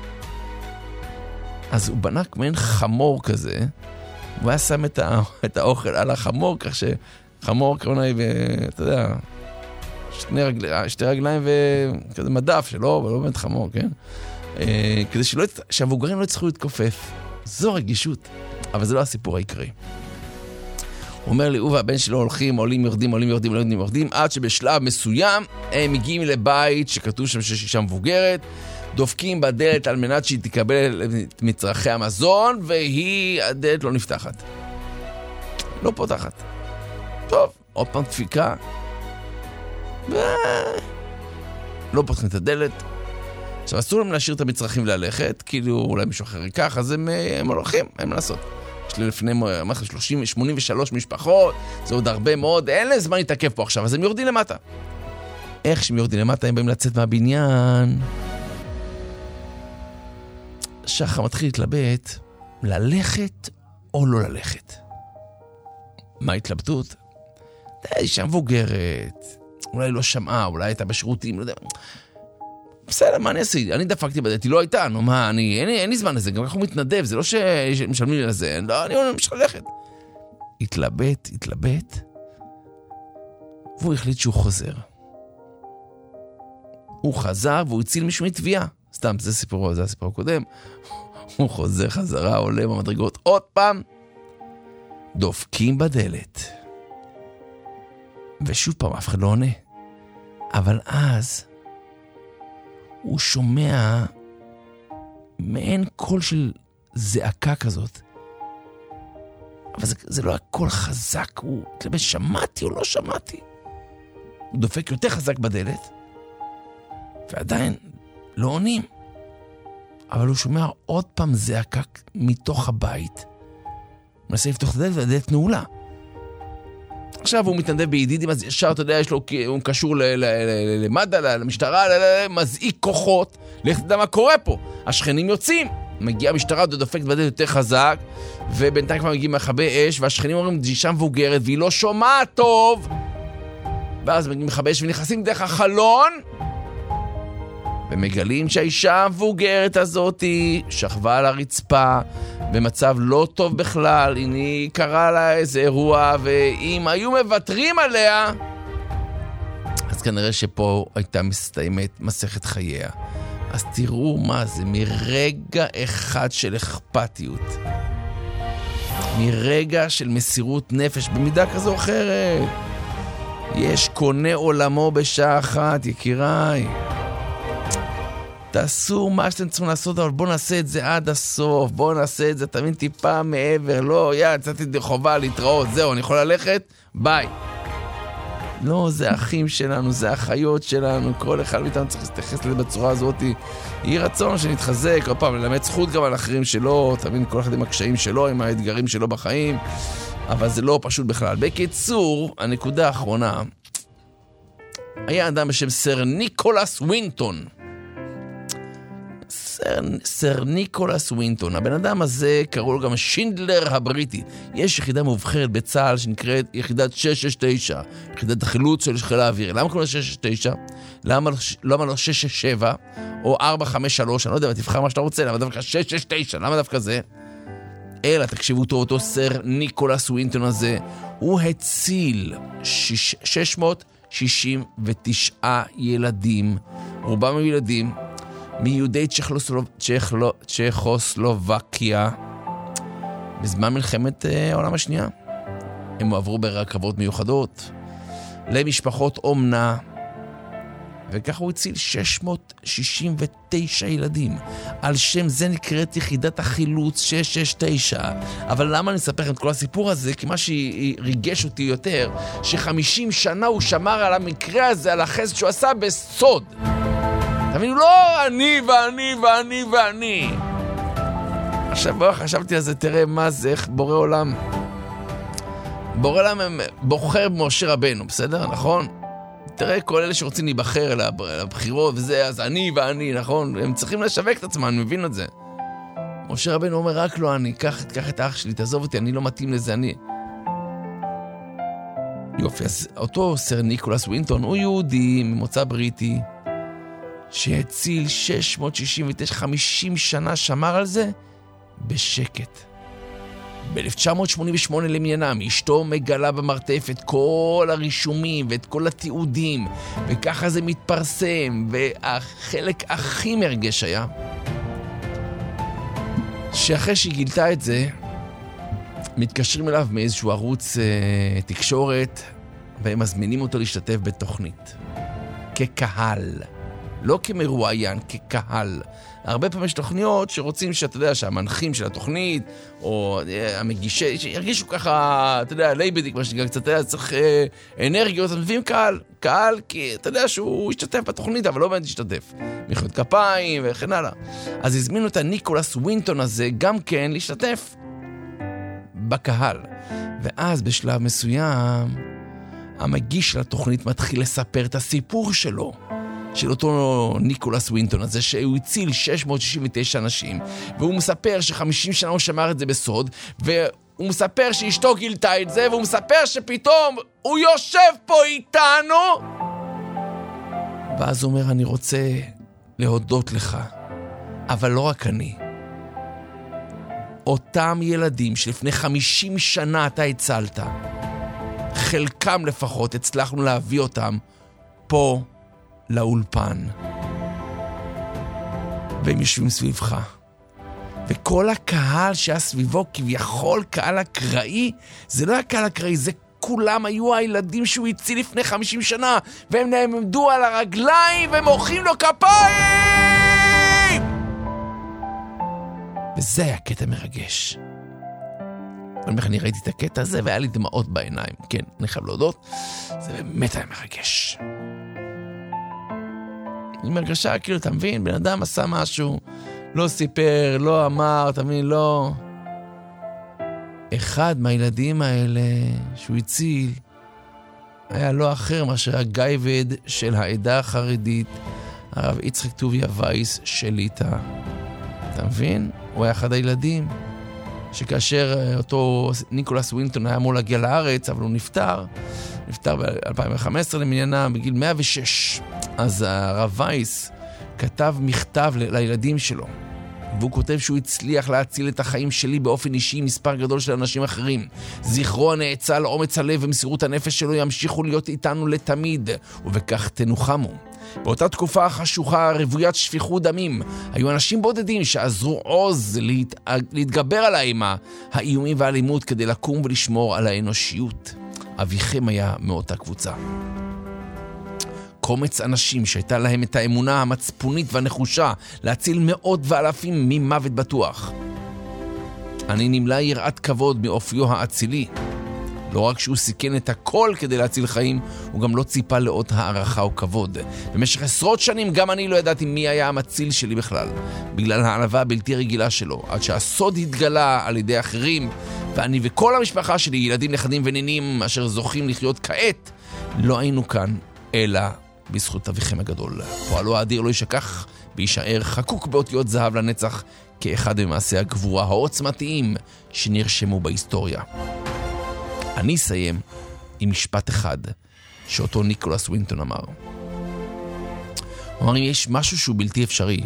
אז הוא בנה כמעין חמור כזה, והוא היה שם את, ה, את האוכל על החמור, כך שחמור כמונה היא, אתה יודע, שתי, רגל, שתי רגליים וכזה מדף שלו, אבל לא באמת חמור, כן? אה, כדי שלא, שהמבוגרים לא יצטרכו להתכופף. זו רגישות, אבל זה לא הסיפור העיקרי. הוא אומר לי, הוא והבן שלו הולכים, עולים, יורדים, עולים, יורדים, עולים, יורדים, עד שבשלב מסוים הם מגיעים לבית שכתוב שם שיש אישה מבוגרת, דופקים בדלת על מנת שהיא תקבל את מצרכי המזון, והיא, הדלת לא נפתחת. לא פותחת. טוב, עוד פעם דפיקה. ו... לא פותחים את הדלת. עכשיו, אסור להם להשאיר את המצרכים וללכת, כאילו אולי מישהו אחר ייקח, אז הם, הם הולכים, הם לעשות. יש לי לפני שלושים, שמונים ושלוש משפחות, זה עוד הרבה מאוד, אין להם זמן להתעכב פה עכשיו, אז הם יורדים למטה. איך שהם יורדים למטה, הם באים לצאת מהבניין. שחר מתחיל להתלבט, ללכת או לא ללכת. מה ההתלבטות? די, שם מבוגרת, אולי לא שמעה, אולי הייתה בשירותים, לא יודע. בסדר, מה אני אעשה? אני דפקתי בדלת, היא לא הייתה, נו מה, אני, אין, אין לי זמן לזה, גם ככה הוא מתנדב, זה לא שמשלמים לי לזה, לא, אני ממש ללכת. התלבט, התלבט, והוא החליט שהוא חוזר. הוא חזר והוא הציל מישהו מתביעה. סתם, זה סיפורו, זה הסיפור הקודם. הוא חוזר חזרה, עולה במדרגות עוד פעם, דופקים בדלת. ושוב פעם, אף אחד לא עונה. אבל אז הוא שומע מעין קול של זעקה כזאת. אבל זה, זה לא הקול חזק, הוא תלבט, שמעתי או לא שמעתי. הוא דופק יותר חזק בדלת, ועדיין לא עונים. אבל הוא שומע עוד פעם זעקה מתוך הבית. הוא מנסה לפתוח את הדלת והדלת נעולה. עכשיו הוא מתנדב בידידים, אז ישר, אתה יודע, יש לו, הוא קשור למד"א, למשטרה, מזעיק כוחות, לך תדע מה קורה פה. השכנים יוצאים, מגיעה המשטרה, דופקת בדלת יותר חזק, ובינתיים כבר מגיעים מכבי אש, והשכנים אומרים, זו אישה מבוגרת, והיא לא שומעת טוב. ואז מגיעים מכבי אש ונכנסים דרך החלון, ומגלים שהאישה המבוגרת הזאת שכבה על הרצפה, במצב לא טוב בכלל, הנה קרה לה איזה אירוע, ואם היו מבטרים עליה, אז כנראה שפה הייתה מסתיימת מסכת חייה. אז תראו מה זה, מרגע אחד של אכפתיות, מרגע של מסירות נפש, במידה כזו או אחרת, יש קונה עולמו בשעה אחת, יקיריי. תעשו מה שאתם צריכים לעשות, אבל בואו נעשה את זה עד הסוף, בואו נעשה את זה, תבין טיפה מעבר, לא, יא, יצאתי די חובה להתראות, זהו, אני יכול ללכת, ביי. לא, זה האחים שלנו, זה האחיות שלנו, כל אחד מאיתנו צריך להתייחס לזה בצורה הזאת, יהי רצון שנתחזק, עוד פעם, ללמד זכות גם על אחרים שלו, תבין כל אחד עם הקשיים שלו, עם האתגרים שלו בחיים, אבל זה לא פשוט בכלל. בקיצור, הנקודה האחרונה, היה אדם בשם סר ניקולס ווינטון, סר, סר ניקולס ווינטון. הבן אדם הזה קראו לו גם שינדלר הבריטי. יש יחידה מובחרת בצה"ל שנקראת יחידת שש שש תשע, יחידת החילוץ של חיל האוויר. למה קוראים לה שש שש תשע? למה, למה לא שש שש שבע או ארבע חמש שלוש? אני לא יודע, תבחר מה שאתה רוצה. למה דווקא שש שש תשע? למה דווקא זה? אלא, תקשיבו טוב, אותו סר ניקולס ווינטון הזה, הוא הציל שש מאות שישים ותשע ילדים, רובם הם ילדים, מיהודי צ'כוסלובקיה בזמן מלחמת העולם השנייה. הם עברו ברכבות מיוחדות למשפחות אומנה, וככה הוא הציל שש מאות שישים ותשע ילדים. על שם זה נקראת יחידת החילוץ שש שש תשע. אבל למה אני אספר לכם את כל הסיפור הזה? כי מה שריגש אותי יותר, שחמישים שנה הוא שמר על המקרה הזה, על החסד שהוא עשה בסוד. תבינו, לא אני ואני ואני ואני. עכשיו בוא, חשבתי על זה, תראה מה זה, איך בורא עולם. בורא עולם בוחר במשה רבנו, בסדר? נכון? תראה, כל אלה שרוצים להיבחר לבחירות וזה, אז אני ואני, נכון? הם צריכים לשווק את עצמם, אני מבין את זה. משה רבנו אומר, רק לא אני, קח, קח את האח שלי, תעזוב אותי, אני לא מתאים לזה, אני. יופי, אז אותו סר ניקולס ווינטון, הוא יהודי ממוצא בריטי, שהציל שש מאות שישים ותשע, חמישים שנה שמר על זה בשקט. ב-אלף תשע מאות שמונים ושמונה למניינם, אשתו מגלה במרתף את כל הרישומים ואת כל התיעודים, וככה זה מתפרסם, והחלק הכי מרגש היה, שאחרי שהיא גילתה את זה, מתקשרים אליו מאיזשהו ערוץ אה, תקשורת, והם מזמינים אותו להשתתף בתוכנית. כקהל. לא כמרואיין, כקהל. הרבה פעמים יש תוכניות שרוצים שאתה יודע, שהמנחים של התוכנית, או המגישה, ירגישו ככה, אתה יודע, לייבדיק, מה שנקרא, קצת היה צריך אה, אנרגיות, אז מביאים קהל. קהל, כי אתה יודע שהוא ישתתף בתוכנית, אבל לא באמת ישתתף. מחיאות כפיים וכן הלאה. אז הזמינו את הניקולס ווינטון הזה גם כן להשתתף בקהל. ואז בשלב מסוים, המגיש של התוכנית מתחיל לספר את הסיפור שלו. של אותו ניקולס ווינטון הזה, שהוא הציל שש מאות שישים ותשע אנשים, והוא מספר ש-חמישים שנה הוא שמר את זה בסוד, והוא מספר שאשתו גילתה את זה, והוא מספר שפתאום הוא יושב פה איתנו, ואז הוא אומר, אני רוצה להודות לך, אבל לא רק אני. אותם ילדים שלפני חמישים שנה אתה הצלת, חלקם לפחות הצלחנו להביא אותם פה לאולפן, והם יושבים סביבך, וכל הקהל שהיה סביבו כביכול קהל אקראי, זה לא היה קהל אקראי, זה כולם היו הילדים שהוא הציל לפני חמישים שנה, והם נעמדו על הרגליים ומוחאים לו כפיים. וזה היה קטע מרגש. אני ראיתי את הקטע הזה והיה לי דמעות בעיניים. כן, אני חייב להודות, זה באמת היה מרגש. אני מרגשה, כאילו, אתה מבין, בן אדם עשה משהו, לא סיפר, לא אמר, אתה מבין, לא... אחד מהילדים האלה שהוא הציל, היה לא אחר מאשר הגייבד של העדה החרדית, הרב יצחק טוביה וייס שליטה. אתה מבין? הוא היה אחד הילדים, שכאשר אותו ניקולס ווינטון היה אמור להגיע לארץ, אבל הוא נפטר, נפטר ב-אלפיים וחמש עשרה למניינה, בגיל מאה ושש. אז הרב וייס כתב מכתב ל- לילדים שלו, והוא כותב שהוא הצליח להציל את החיים שלי באופן אישי מספר גדול של אנשים אחרים. זכרו הנאצל, אומץ הלב ומסירות הנפש שלו ימשיכו להיות איתנו לתמיד, ובכך תנוחמו. באותה תקופה החשוכה, רוויית שפיכות דמים, היו אנשים בודדים שעזרו עוז להת... להתגבר על האימה, האיומים והאלימות כדי לקום ולשמור על האנושיות. אביכם היה מאותה קבוצה. קומץ אנשים שהייתה להם את האמונה המצפונית והנחושה להציל מאות ואלפים ממוות בטוח. אני נמלא יראת כבוד מאופיו האצילי. לא רק שהוא סיכן את הכל כדי להציל חיים, הוא גם לא ציפה לעוד הערכה או כבוד. במשך עשרות שנים גם אני לא ידעתי מי היה המציל שלי בכלל, בגלל הענווה הבלתי רגילה שלו, עד שהסוד התגלה על ידי אחרים, ואני וכל המשפחה שלי, ילדים, נכדים ונינים, אשר זוכים לחיות כעת, לא היינו כאן, אלא בזכות אביכם הגדול. פועלו האדיר לא ישכח וישאר חקוק באותיות זהב לנצח, כאחד ממעשי הגבורה העוצמתיים שנרשמו בהיסטוריה. אני אסיים עם משפט אחד שאותו ניקולס ווינטון אמר. הוא אמר, אם יש משהו שהוא בלתי אפשרי,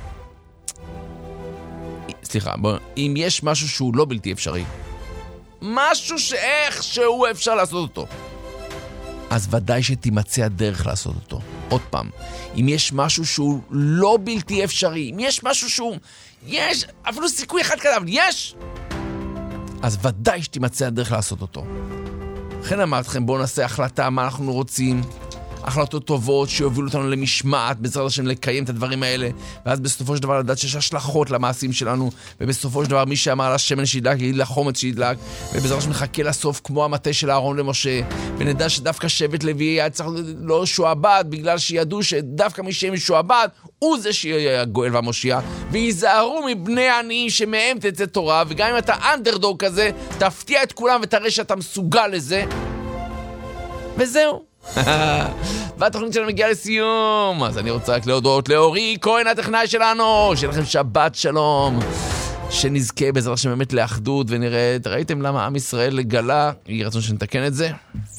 סליחה, בוא, אם יש משהו שהוא לא בלתי אפשרי, משהו שאיך שהוא אפשר לעשות אותו, אז ודאי שתימצא הדרך לעשות אותו. עוד פעם, אם יש משהו שהוא לא בלתי אפשרי, אם יש משהו שהוא, יש, אפילו סיכוי אחד כזה, אבל יש, אז ודאי שתימצא הדרך לעשות אותו. לכן אמרתי לכם, בואו נעשה החלטה מה אנחנו רוצים, החלטות טובות שיובילו אותנו למשמעת, בעזרת השם לקיים את הדברים האלה, ואז בסופו של דבר לדעת שיש השלכות למעשים שלנו, ובסופו של דבר מי שאמר על השמן שידלק, יגיד לחומץ שידלק, ובעזרת השם נחכה לסוף כמו המטה של אהרון למשה, ונדע שדווקא שבט לוי היה צריך לא שועבד, בגלל שידעו שדווקא מי שיהיה משועבד, הוא זה שיהיה הגואל והמושיע, ויזהרו מבני העניים שמהם תצא תורה, וגם אם אתה אנדרדוג כזה, תפתיע את כולם ותראה שאתה מסוגל לזה, וזהו. והתוכנית שלנו מגיעה לסיום, אז אני רוצה רק להודות לאורי כהן הטכנאי שלנו, שיהיה לכם שבת שלום, שנזכה בעזרת השם באמת לאחדות, ונראה, ראיתם למה עם ישראל לגלה, יהיה רצון שנתקן את זה,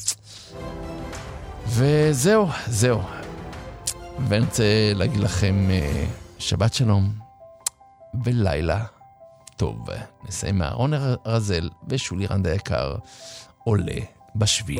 וזהו, זהו, ואני רוצה להגיד לכם שבת שלום ולילה טוב. נסיים מהארון רזל ושולי רנד היקר עולה בשביל.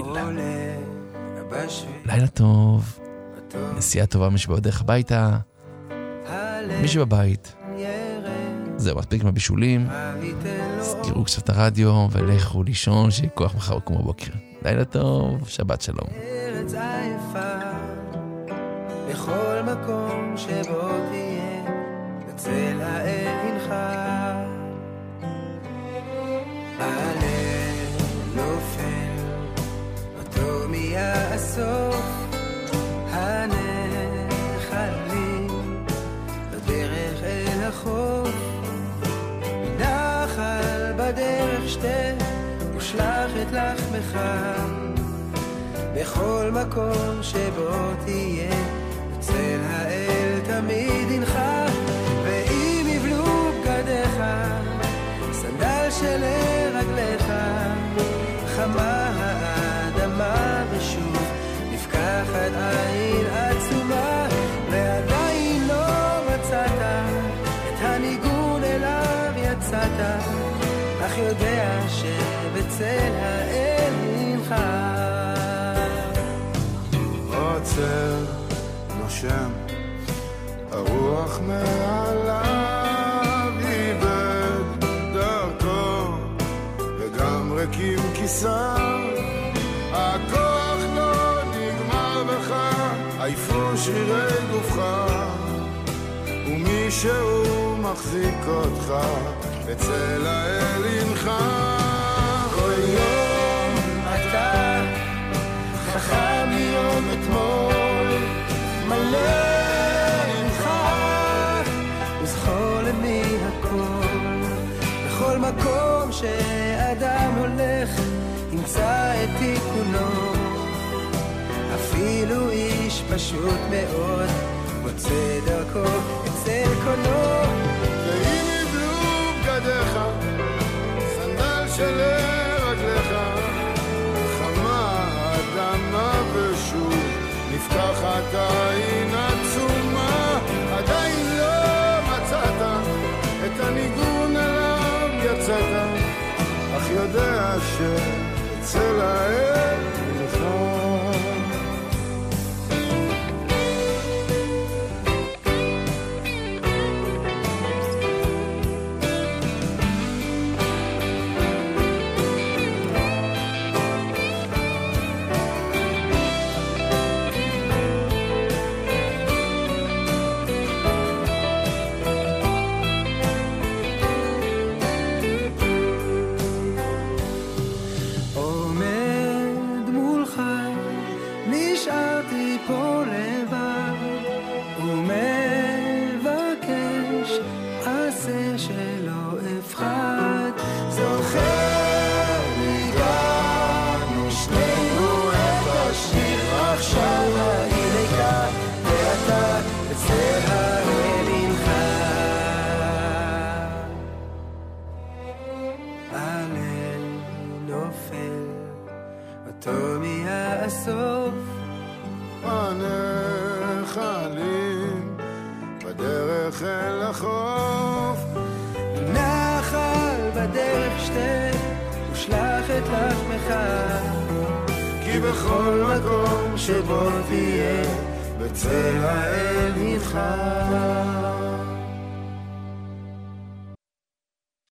לילה טוב, נסיעה טובה מי שבדרך הביתה, מי שבבית, זהו, מספיק מהבישולים, סגירו קצת את הרדיו ולכו לישון, שיהיה כוח מחר כמו בוקר. לילה טוב, שבת שלום. ארץ עייפה, בכל מקום שבו תהיה, בצל האל הנחה, הלב נופל, אותו מיעסוף, הנחלים, בדרך אל החוף, נחל בדרך שתה, ושלח את לחמך, בכל מקום שבו תהיה, בצל האל תמיד ינחה, ואם יבלו בגדיך, סנדל של רגליך, חמה האדמה ושוב, נפקחת עין עצומה, ועדיין לא מצאת, את הניגון אליו יצאת, אך יודע שבצל האל ינחה. עוצר, נושם, הרוח מעליו איבד דרכו, לגמרי קים כיסר, הכוח לא נגמר בך, עייפו שרירי גופך, ומישהו מחזיק אותך אצל האל אינך. כל יום אתה חכם מיום אתמול, מלא אינך וזכור למי הכל. בכל מקום שאדם הולך ימצא את תיקונו, אפילו איש פשוט מאוד מוצא דרכו אצל קונו. ואם יבלו בגדיך סנדל של רגליך, חמה אדמה ושוב נפתחת עין עצומה, עדיין לא מצאת את הניגון עליו יצאת, אך יודע שאצל האל לך. הנחלים בדרך אל החוף, נחל בדרך שתה ושלח את לחמך, כי בכל מקום שבו תהיה בצל האל איתך.